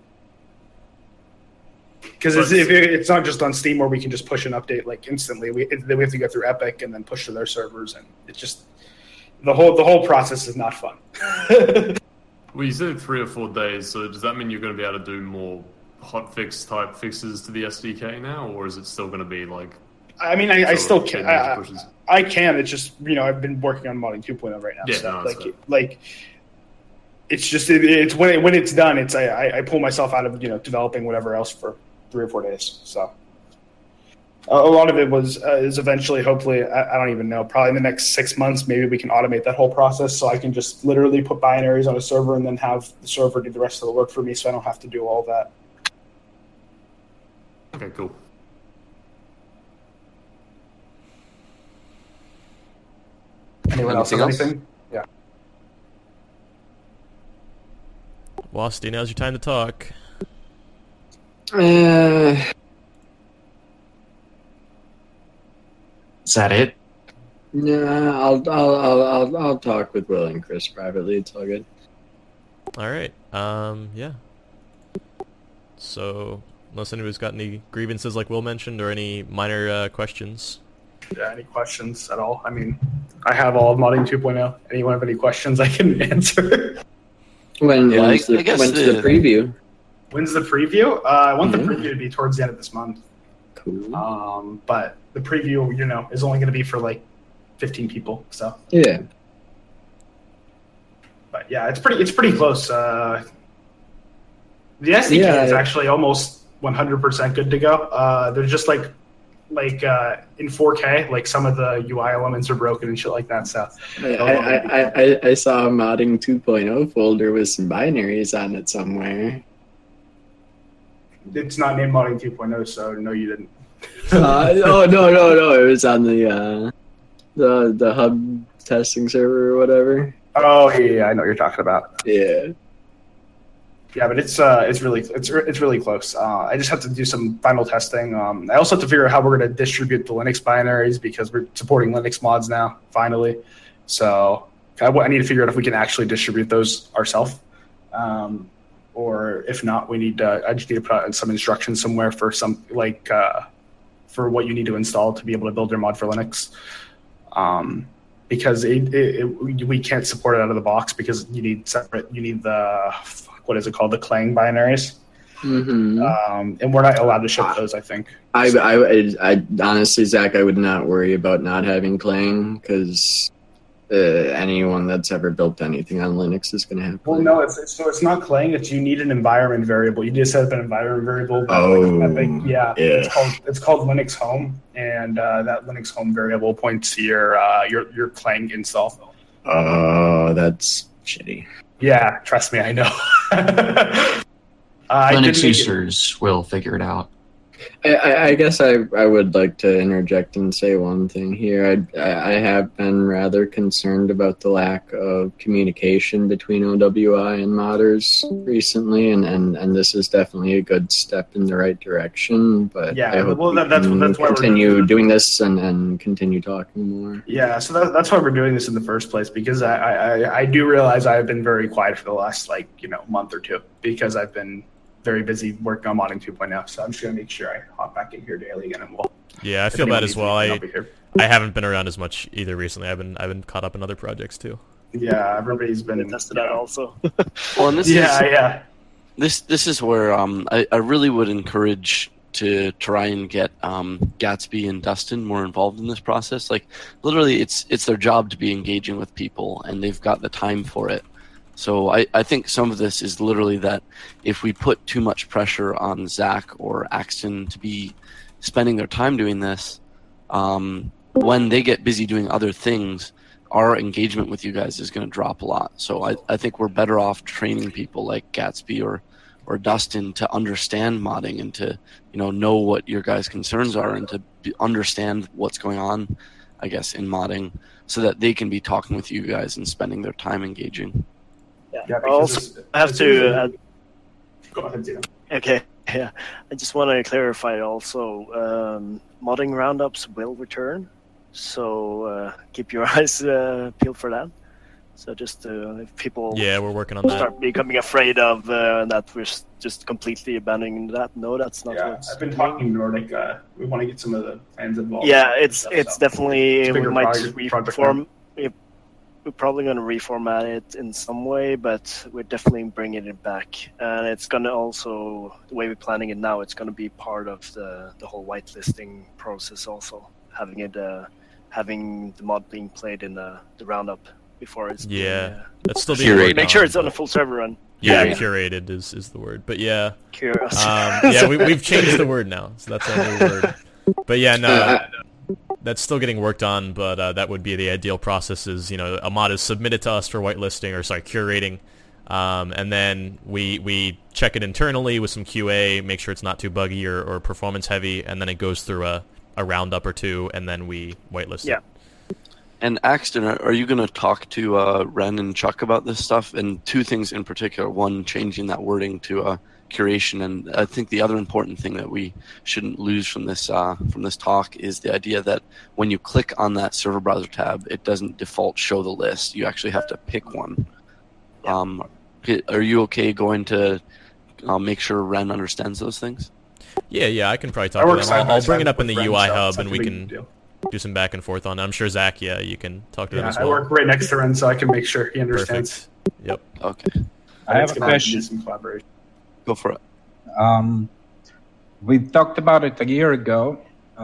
Because it's not just on Steam where we can just push an update instantly. We have to go through Epic and then push to their servers, and it's just the whole process is not fun. Well, you said 3 or 4 days, so does that mean you're going to be able to do more hotfix type fixes to the SDK now, or is it still going to be I mean, I still can. I can. It's just I've been working on modding 2.0 right now. Yeah, so no, it's just it's when it's done. It's I pull myself out of developing whatever else for 3 or 4 days. So a lot of it is eventually, hopefully, I don't even know. Probably in the next 6 months, maybe we can automate that whole process, so I can just literally put binaries on a server and then have the server do the rest of the work for me, so I don't have to do all that. Okay, cool. Anyone else have anything? Yeah. Wasti, now's your time to talk. Is that it? No, I'll talk with Will and Chris privately. It's all good. All right. Yeah. So, unless anybody's got any grievances, like Will mentioned, or any minor questions. Yeah, any questions at all? I mean, I have all of modding 2.0. Anyone have any questions I can answer? When's the preview? When's the preview? I want the preview to be towards the end of this month. Cool. But the preview, is only going to be for 15 people. So yeah. But yeah, it's pretty close. The SDK is actually almost 100% good to go. They're just in 4K, some of the UI elements are broken and shit like that. So I saw a modding 2.0 folder with some binaries on it somewhere. It's not named modding 2.0, so no, you didn't. No, it was on the hub testing server or whatever. Oh yeah, I know what you're talking about. Yeah. Yeah, but it's really close. I just have to do some final testing. I also have to figure out how we're going to distribute the Linux binaries, because we're supporting Linux mods now, finally. So I need to figure out if we can actually distribute those ourselves, or if not, I just need to put some instructions somewhere for for what you need to install to be able to build your mod for Linux. Because we can't support it out of the box, because you need the what is it called, the Clang binaries. and we're not allowed to ship those. I think. I honestly, Zach, I would not worry about not having Clang because anyone that's ever built anything on Linux is going to have Clang. Well, no, it's not Clang. You need an environment variable. You just set up an environment variable. It's called Linux Home, and that Linux Home variable points to your Clang install. Oh, that's shitty. Yeah, trust me, I know. Linux users will figure it out. I guess I would like to interject and say one thing here. I have been rather concerned about the lack of communication between OWI and modders recently, and this is definitely a good step in the right direction. But yeah, I hope that's why continue doing this and continue talking more. Yeah, so that's why we're doing this in the first place, because I do realize I've been very quiet for the last month or two because I've been very busy working on modding 2.0, so I'm just going to make sure I hop back in here daily again, and we'll... Yeah, I feel bad as well. I haven't been around as much either recently. I've been caught up in other projects too. Yeah, everybody's been tested out also. Well, and this is where I really would encourage to try and get Gatsby and Dustin more involved in this process. Like, literally, it's their job to be engaging with people, and they've got the time for it. So I think some of this is literally that if we put too much pressure on Zach or Axton to be spending their time doing this, when they get busy doing other things, our engagement with you guys is going to drop a lot. So I think we're better off training people like Gatsby or Dustin to understand modding and to know what your guys' concerns are and to understand what's going on, I guess, in modding, so that they can be talking with you guys and spending their time engaging. Yeah, I also have to... Go ahead, Zeno. Okay, yeah. I just want to clarify also, modding roundups will return, so keep your eyes peeled for that. So just if people we're working on start becoming afraid of that we're just completely abandoning that. No, that's not what's I've been talking Nordic. We want to get some of the fans involved. Yeah, it's definitely... We might reform... We're probably going to reformat it in some way, but we're definitely bringing it back. And it's going to also, the way we're planning it now, it's going to be part of the whole whitelisting process also, having the mod being played in the roundup before it's that's still being curated. Make sure it's on a full server run. Curated is the word, but curious. We've changed the word now, so that's our new word. But that's still getting worked on, but that would be the ideal process. Is a mod is submitted to us for whitelisting, curating, and then we check it internally with some QA, make sure it's not too buggy or performance heavy, and then it goes through a roundup or two, and then we whitelist it. And Axton, are you going to talk to Ren and Chuck about this stuff? And two things in particular: one, changing that wording to curation, and I think the other important thing that we shouldn't lose from this talk is the idea that when you click on that server browser tab, it doesn't default show the list. You actually have to pick one. Are you okay going to make sure Ren understands those things? Yeah, I can probably talk to them. I'll bring it up in the UI hub, and we can do some back and forth on it. I'm sure Zach, you can talk to them as well. I work right next to Ren, so I can make sure he understands. Perfect. Yep. Okay. I have a question. Some collaboration. Go for it. We talked about it a year ago.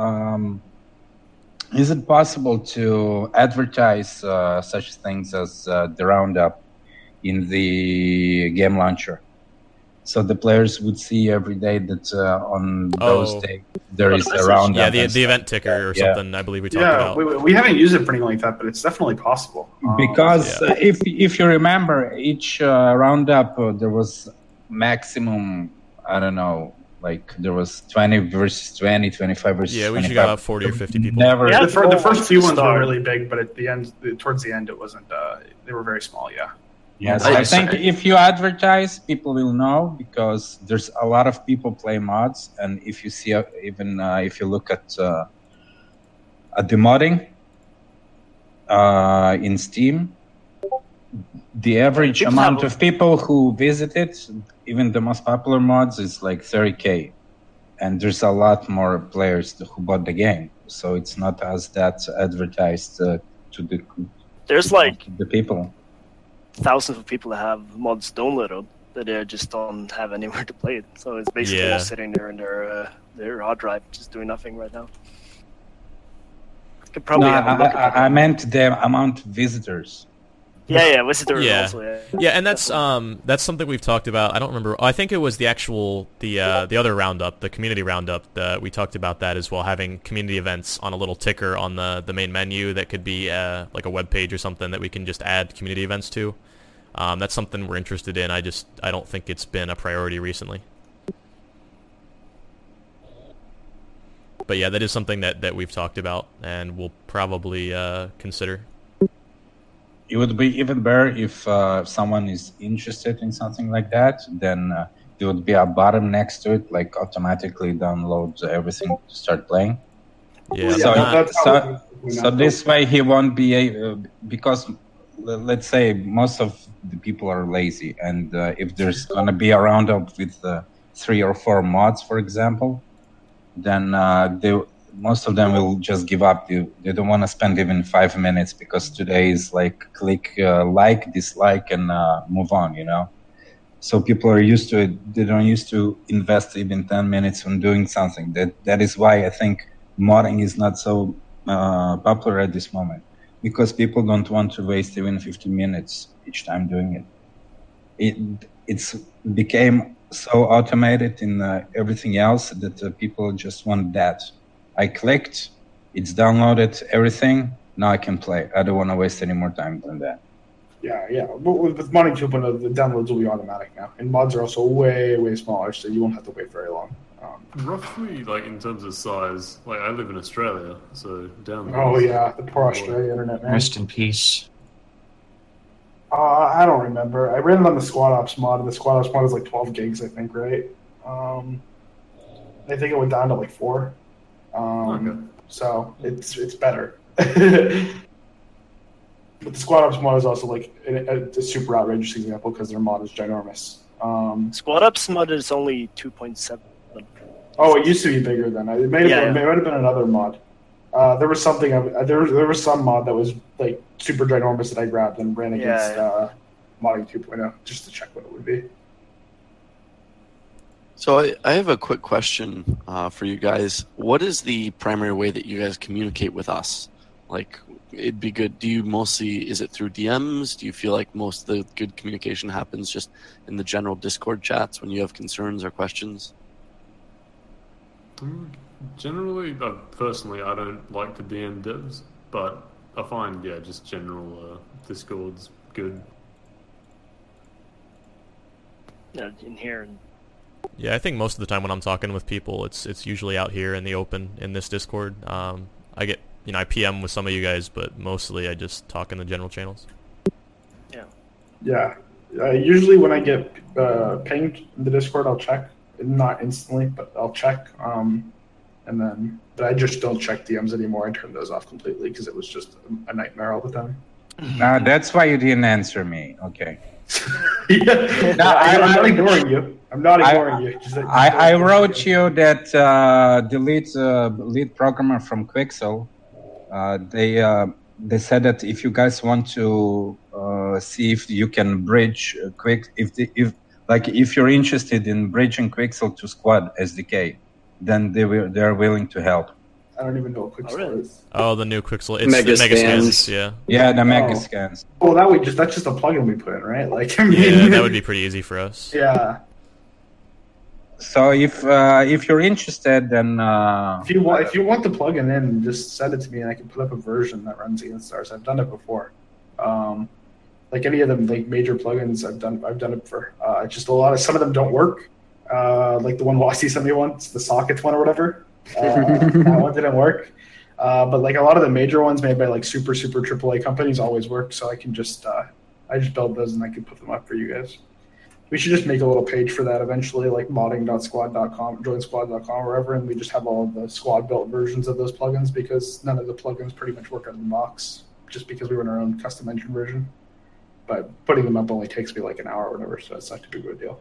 Is it possible to advertise such things as the roundup in the game launcher? So the players would see every day that on those days there is a roundup. Yeah, the event ticker or something, I believe we talked about. We haven't used it for anything like that, but it's definitely possible. Because if you remember, each roundup, there was maximum, I don't know, like there was 20 versus 20, 25 versus 25. Yeah, we usually got about 40 or 50 people. The first few ones were really big, but at the end, towards the end, it wasn't. They were very small. Yeah. Yes, I think if you advertise, people will know because there's a lot of people play mods, and if you see if you look at the modding in Steam, the average amount of people who visit it, even the most popular mods, is like 30K, and there's a lot more players who bought the game, so it's not as that advertised to the there's like the people. Thousands of people that have mods downloaded, that they just don't have anywhere to play it. So it's basically all sitting there in their hard drive, just doing nothing right now. Could probably have a look at I meant the amount of visitors. Visitors also. Yeah, and that's something we've talked about. I don't remember. I think it was the other roundup, the community roundup. We talked about that as well, having community events on a little ticker on the main menu that could be like a web page or something that we can just add community events to. That's something we're interested in. I don't think it's been a priority recently. But yeah, that is something that we've talked about and we'll probably consider. It would be even better if someone is interested in something like that, then there would be a button next to it, like automatically download everything to start playing. Yeah. So this way he won't be able, because let's say most of the people are lazy, and if there's going to be a roundup with 3 or 4 mods, for example, then most of them will just give up. They don't want to spend even 5 minutes, because today is like click like, dislike, and move on, you know. So people are used to it. They don't used to invest even 10 minutes on doing something. That is why I think modding is not so popular at this moment, because people don't want to waste even 15 minutes each time doing it. It's became so automated in everything else that people just want that. I clicked, it's downloaded everything, now I can play. I don't want to waste any more time than that. Yeah. But with modding 2.0, the downloads will be automatic now. And mods are also way, way smaller, so you won't have to wait very long. Roughly, like, in terms of size, like, I live in Australia, so downloads... Oh, yeah, the poor Australia internet, man. Rest in peace. I don't remember. I ran it on the Squad Ops mod, and the Squad Ops mod is like 12 gigs, I think, right? I think it went down to like 4. Okay. So it's better. But the Squad Ops mod is also like a super outrageous example because their mod is ginormous. Squad Ops mod is only 2.7. Oh, it used to be bigger than that. It might have been another mod. There was something. There was some mod that was like super ginormous that I grabbed and ran against modding 2.0 just to check what it would be. So I have a quick question for you guys. What is the primary way that you guys communicate with us? Like, it'd be good. Is it through DMs? Do you feel like most of the good communication happens just in the general Discord chats when you have concerns or questions? Generally, personally, I don't like to DM devs, but I find, just general Discord's good. Yeah, in here. Yeah, I think most of the time when I'm talking with people, it's usually out here in the open in this Discord. I get, I PM with some of you guys, but mostly I just talk in the general channels. Yeah. Usually when I get pinged in the Discord, I'll check. Not instantly, but I'll check. But I just don't check DMs anymore. I turned those off completely because it was just a nightmare all the time. That's why you didn't answer me. Okay. I'm not ignoring you. I'm not ignoring you. I wrote you that the lead programmer from Quixel, they said that if you guys want to see if you can bridge if you're interested in bridging Quixel to Squad SDK, then they're willing to help. I don't even know what Quixel is. Oh, the new Quixel. It's Megascans. Yeah, the Megascans. Oh, that's just a plugin we put in, right? Like, yeah, that would be pretty easy for us. Yeah. So if you're interested, then if you want the plugin in, just send it to me, and I can put up a version that runs against ours. I've done it before. Like any of them, like major plugins, I've done it for. Just some of them don't work. Like the one Wasi sent me once, the sockets one or whatever. That one didn't work. But like a lot of the major ones made by like super AAA companies always work. So I can just I just build those and I can put them up for you guys. We should just make a little page for that eventually, like modding.squad.com, joinsquad.com, wherever, and we just have all of the squad built versions of those plugins because none of the plugins pretty much work out of the box, just because we run our own custom engine version. But putting them up only takes me like an hour or whatever, so it's not too big of a deal.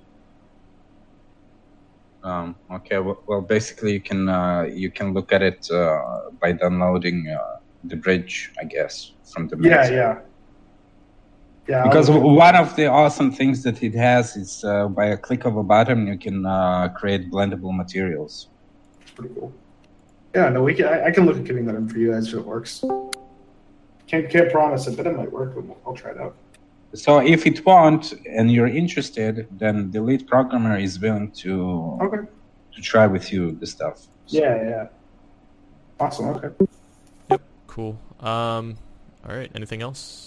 Okay. Well, basically, you can look at it by downloading the bridge, I guess, from the magazine. Yeah. Yeah, because one of the awesome things that it has is by a click of a button you can create blendable materials. It's pretty cool. Yeah, no, I can look at getting that in for you guys if it works. Can't promise it, but it might work. But I'll try it out. So if it won't and you're interested, then the lead programmer is willing to try with you the stuff. Yeah. Awesome. Okay. Yep. Cool. All right. Anything else?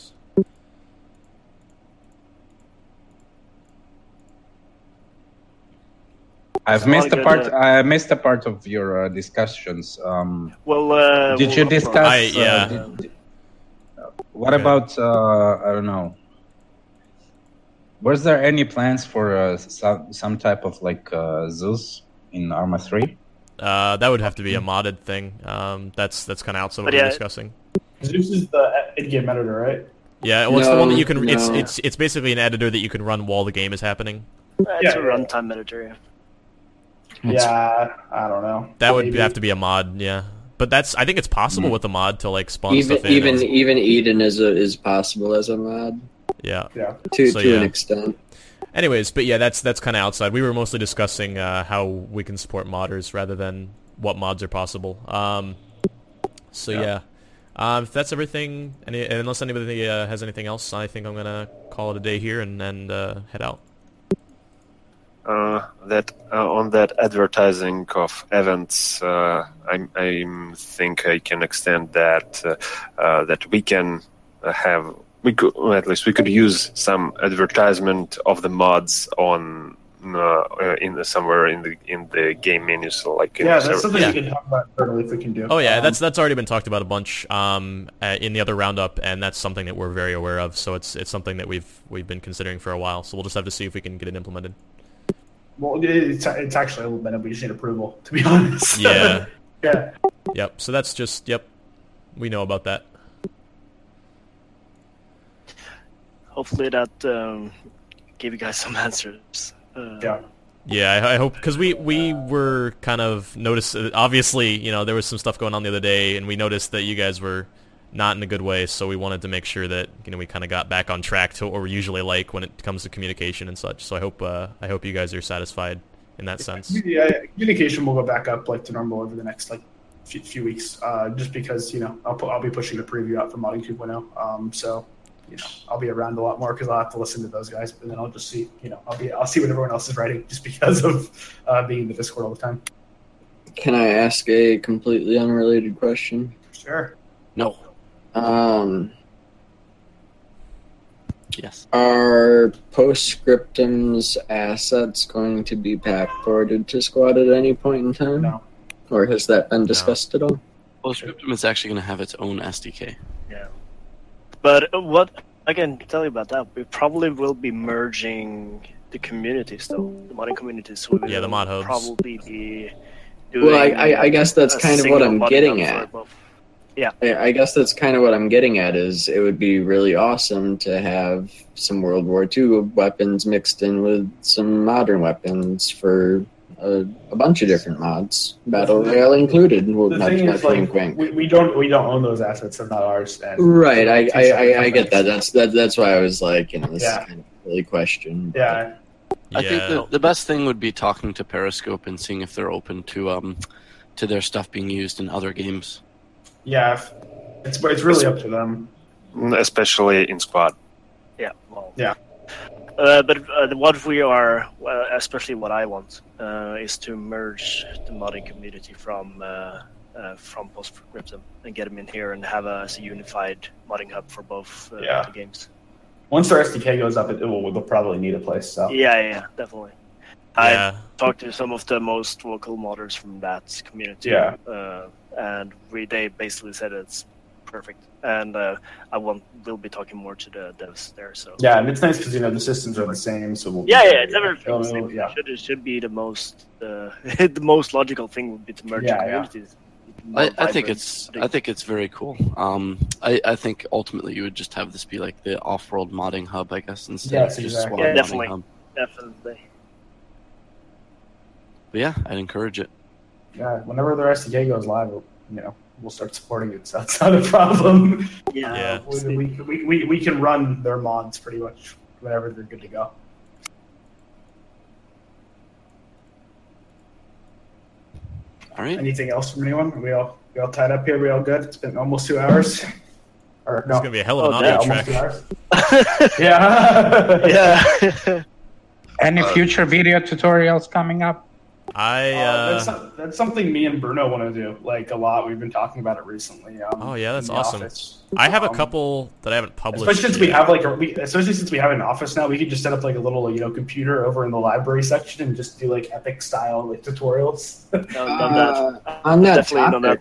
I missed a part of your discussions. Did you discuss? What about? I don't know. Was there any plans for some type of like Zeus in Arma 3? That would have to be a modded thing. That's kind of outside what we're discussing. Zeus is the in-game editor, right? Yeah, well, it's the one that you can. It's basically an editor that you can run while the game is happening. It's a runtime editor. Yeah. Yeah, I don't know. That would have to be a mod, yeah. But I think it's possible with a mod to like spawn stuff in. Even Eden is possible as a mod. Yeah. To an extent. Anyways, but yeah, that's kind of outside. We were mostly discussing how we can support modders rather than what mods are possible. If that's everything, unless anybody has anything else, I think I'm gonna call it a day here and head out. On that advertising of events, I think I can extend that we can have. We could use some advertisement of the mods on somewhere in the game menu. So that's something we can talk about internally if we can do. Oh yeah, that's already been talked about a bunch in the other roundup, and that's something that we're very aware of. So it's something that we've been considering for a while. So we'll just have to see if we can get it implemented. Well, it's actually implemented. We just need approval, to be honest. Yeah. Yeah. Yep. So that's just we know about that. Hopefully that gave you guys some answers. Yeah, I hope, because we were kind of noticed. Obviously, there was some stuff going on the other day, and we noticed that you guys were not in a good way. So we wanted to make sure that we kind of got back on track to what we're usually like when it comes to communication and such. So I hope you guys are satisfied in that sense. Yeah, communication will go back up to normal over the next few weeks. Just because I'll be pushing the preview out for Modding 2.0. So. I'll be around a lot more because I'll have to listen to those guys, but then I'll just see, I'll see what everyone else is writing just because of being in the Discord all the time. Can I ask a completely unrelated question? Sure. No. Yes. Are Postscriptum's assets going to be backported to Squad at any point in time? No. Or has that been discussed at all? Postscriptum is actually going to have its own SDK. Yeah. But what I can tell you about that, we probably will be merging the communities, though, the modding communities. So the mod hubs. Probably be doing. Well, I guess that's kind of what I'm getting at. Yeah. I guess that's kind of what I'm getting at. Is it would be really awesome to have some World War II weapons mixed in with some modern weapons for a bunch of different mods, Battle Royale included. The thing is, we don't own those assets; they're not ours. Right, I get that. That's why I was like, this is kind of a silly question. Yeah. I think the best thing would be talking to Periscope and seeing if they're open to their stuff being used in other games. Yeah, it's really up to them, especially in Squad. Yeah. Well. Yeah. But what we are, especially what I want, is to merge the modding community from Postscriptum and get them in here and have a unified modding hub for both the games. Once their SDK goes up, they'll probably need a place. So. Yeah, definitely. I talked to some of the most vocal modders from that community. Yeah. And they basically said it's perfect. And we'll be talking more to the devs there. So yeah, and it's nice because the systems are the same. So it's everything the same. Yeah. It should be the most the most logical thing would be to merge communities. I think it's very cool. I think ultimately you would just have this be like the off-world modding hub, I guess, instead of just Squad modding hub. Definitely. But yeah, I'd encourage it. Yeah, whenever their SDK goes live, we'll start supporting it. So that's not a problem. Yeah. We can run their mods pretty much whenever they're good to go. All right. Anything else from anyone? Are we all tied up here? We all good? It's been almost 2 hours. Or no, It's gonna be a hell of an audio track. Yeah. Any future video tutorials coming up? That's something me and Bruno want to do like a lot. We've been talking about it recently. Oh yeah, that's awesome. Office. I have a couple that I haven't published. Especially since we have especially since we have an office now, we could just set up like a little computer over in the library section and just do like epic style like tutorials. On that topic,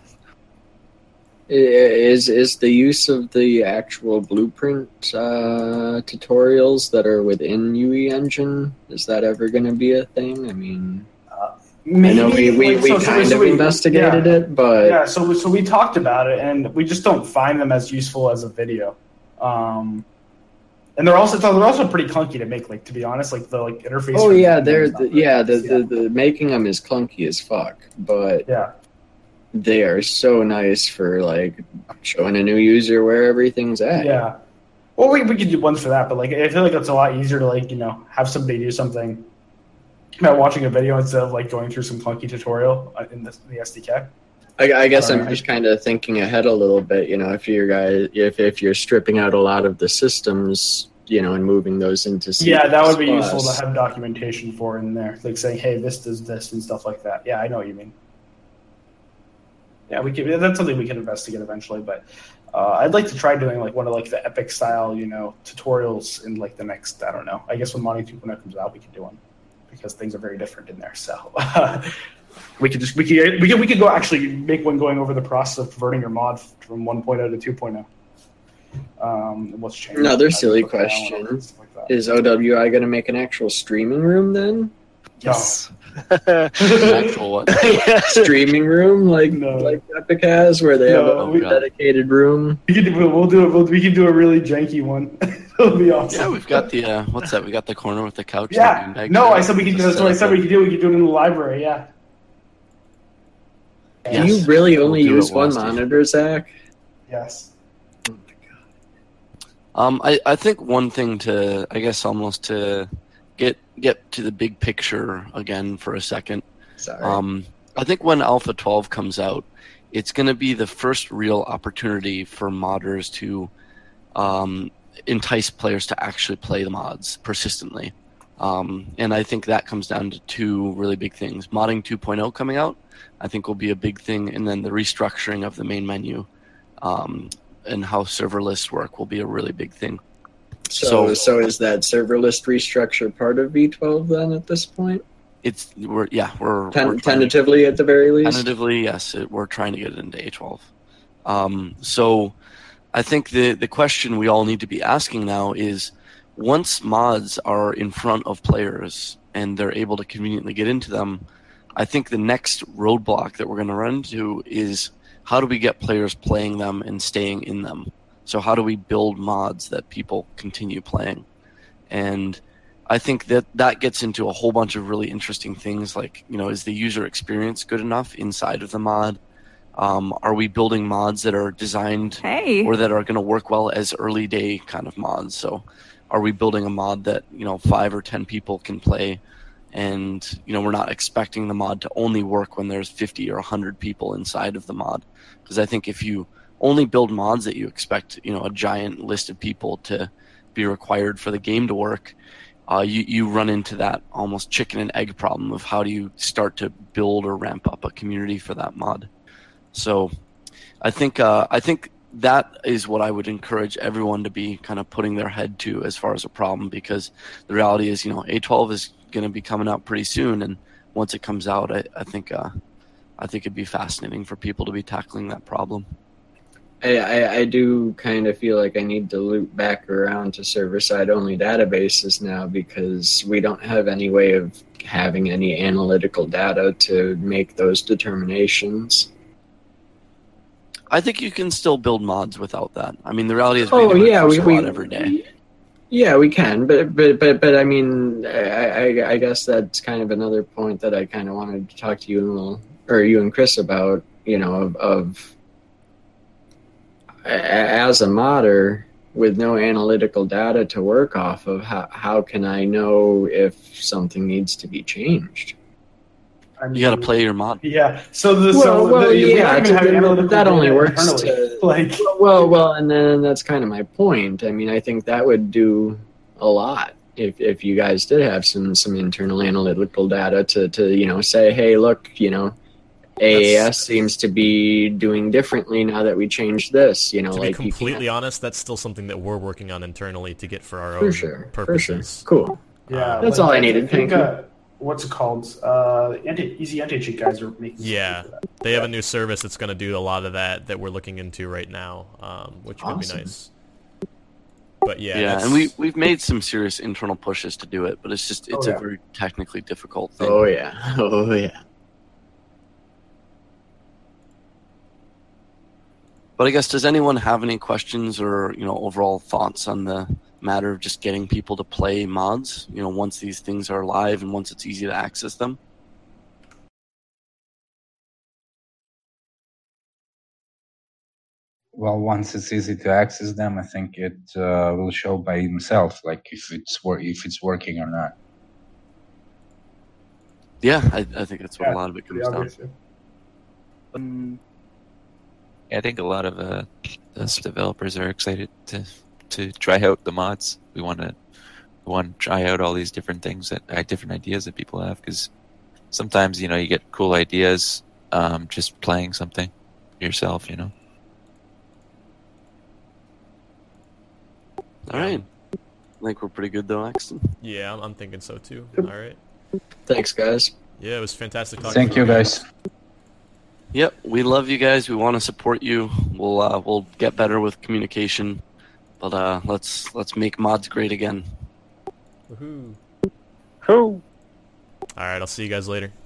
is the use of the actual blueprint tutorials that are within UE Engine, is that ever going to be a thing? I mean, maybe, I know we kind of investigated it, but yeah. So we talked about it, and we just don't find them as useful as a video. And they're also pretty clunky to make. Like, to be honest, like the interface. Oh yeah, the making them is clunky as fuck, but yeah. They are so nice for like showing a new user where everything's at. Yeah. Well, we could do ones for that, but like I feel like it's a lot easier to like have somebody do something about watching a video instead of like going through some clunky tutorial in the SDK. I guess I'm just kind of thinking ahead a little bit. If you're stripping out a lot of the systems, and moving those into C++. Yeah, that would be useful to have documentation for in there, like saying, hey, this does this and stuff like that. Yeah, I know what you mean. Yeah, that's something we can investigate eventually, but I'd like to try doing like one of like the epic style, tutorials in like the next, I don't know. I guess when Monty 2.0 comes out, we could do one because things are very different in there. So we could go actually make one going over the process of converting your mod from 1.0 to 2.0. What's changed? Another silly question: is OWI going to make an actual streaming room then? Yes. Actual what? Streaming room like Epic has, where they have a dedicated room. We can do a really janky one. It'll be awesome. Yeah, we've got the what's that? We got the corner with the couch. Yeah. No, I said we could do. That's what I said we could do. We could do it in the library. Yeah. Do you really only use one monitor, Zach? Yes. I think one thing to, I guess, almost to get to the big picture again for a second. Sorry. I think when Alpha 12 comes out, it's going to be the first real opportunity for modders to entice players to actually play the mods persistently. And I think that comes down to two really big things. Modding 2.0 coming out, I think will be a big thing, and then the restructuring of the main menu and how server lists work will be a really big thing. So is that server list restructure part of V12 then at this point? We're tentatively at the very least. Tentatively, yes. We're trying to get it into A12. So I think the question we all need to be asking now is, once mods are in front of players and they're able to conveniently get into them, I think the next roadblock that we're going to run into is, how do we get players playing them and staying in them? So how do we build mods that people continue playing? And I think that gets into a whole bunch of really interesting things, like, is the user experience good enough inside of the mod? Are we building mods that are designed or that are going to work well as early day kind of mods? So are we building a mod that 5 or 10 people can play, and we're not expecting the mod to only work when there's 50 or 100 people inside of the mod? Because I think if you only build mods that you expect a giant list of people to be required for the game to work, you run into that almost chicken and egg problem of how do you start to build or ramp up a community for that mod. So I think that is what I would encourage everyone to be kind of putting their head to as far as a problem, because the reality is, A12 is going to be coming out pretty soon, and once it comes out, I think it'd be fascinating for people to be tackling that problem. I do kind of feel like I need to loop back around to server-side only databases now, because we don't have any way of having any analytical data to make those determinations. I think you can still build mods without that. I mean, the reality is we mod every day. Yeah, we can, but I mean, I guess that's kind of another point that I kind of wanted to talk to you and Chris about, of as a modder with no analytical data to work off of, how can I know if something needs to be changed? I mean, you got to play your mod. Yeah. So that only works to, like. Well, and then that's kind of my point. I mean, I think that would do a lot if you guys did have some internal analytical data to say, hey, look, AAS seems to be doing differently now that we changed this. To be completely honest, that's still something that we're working on internally to get for our own purposes. For sure. Cool. Yeah, that's all I needed. Thank you. What's it called? Easy anti-cheat guys are making. Yeah, they have a new service that's going to do a lot of that we're looking into right now, which would be nice. But yeah, and we've made some serious internal pushes to do it, but it's a very technically difficult thing. Oh yeah. But I guess, does anyone have any questions or overall thoughts on the matter of just getting people to play mods? Once these things are live and once it's easy to access them. Well, once it's easy to access them, I think it will show by himself, like if it's working or not. Yeah, I think that's what a lot of it comes down to. I think a lot of us developers are excited to try out the mods. We want to try out all these different things different ideas that people have, because sometimes you get cool ideas just playing something yourself. All right. I think we're pretty good though, Axton. Yeah, I'm thinking so too. All right. Thanks, guys. Yeah, it was fantastic talking. Thank you, guys. Yep, we love you guys. We want to support you. We'll get better with communication, but let's make mods great again. Woohoo! All right, I'll see you guys later.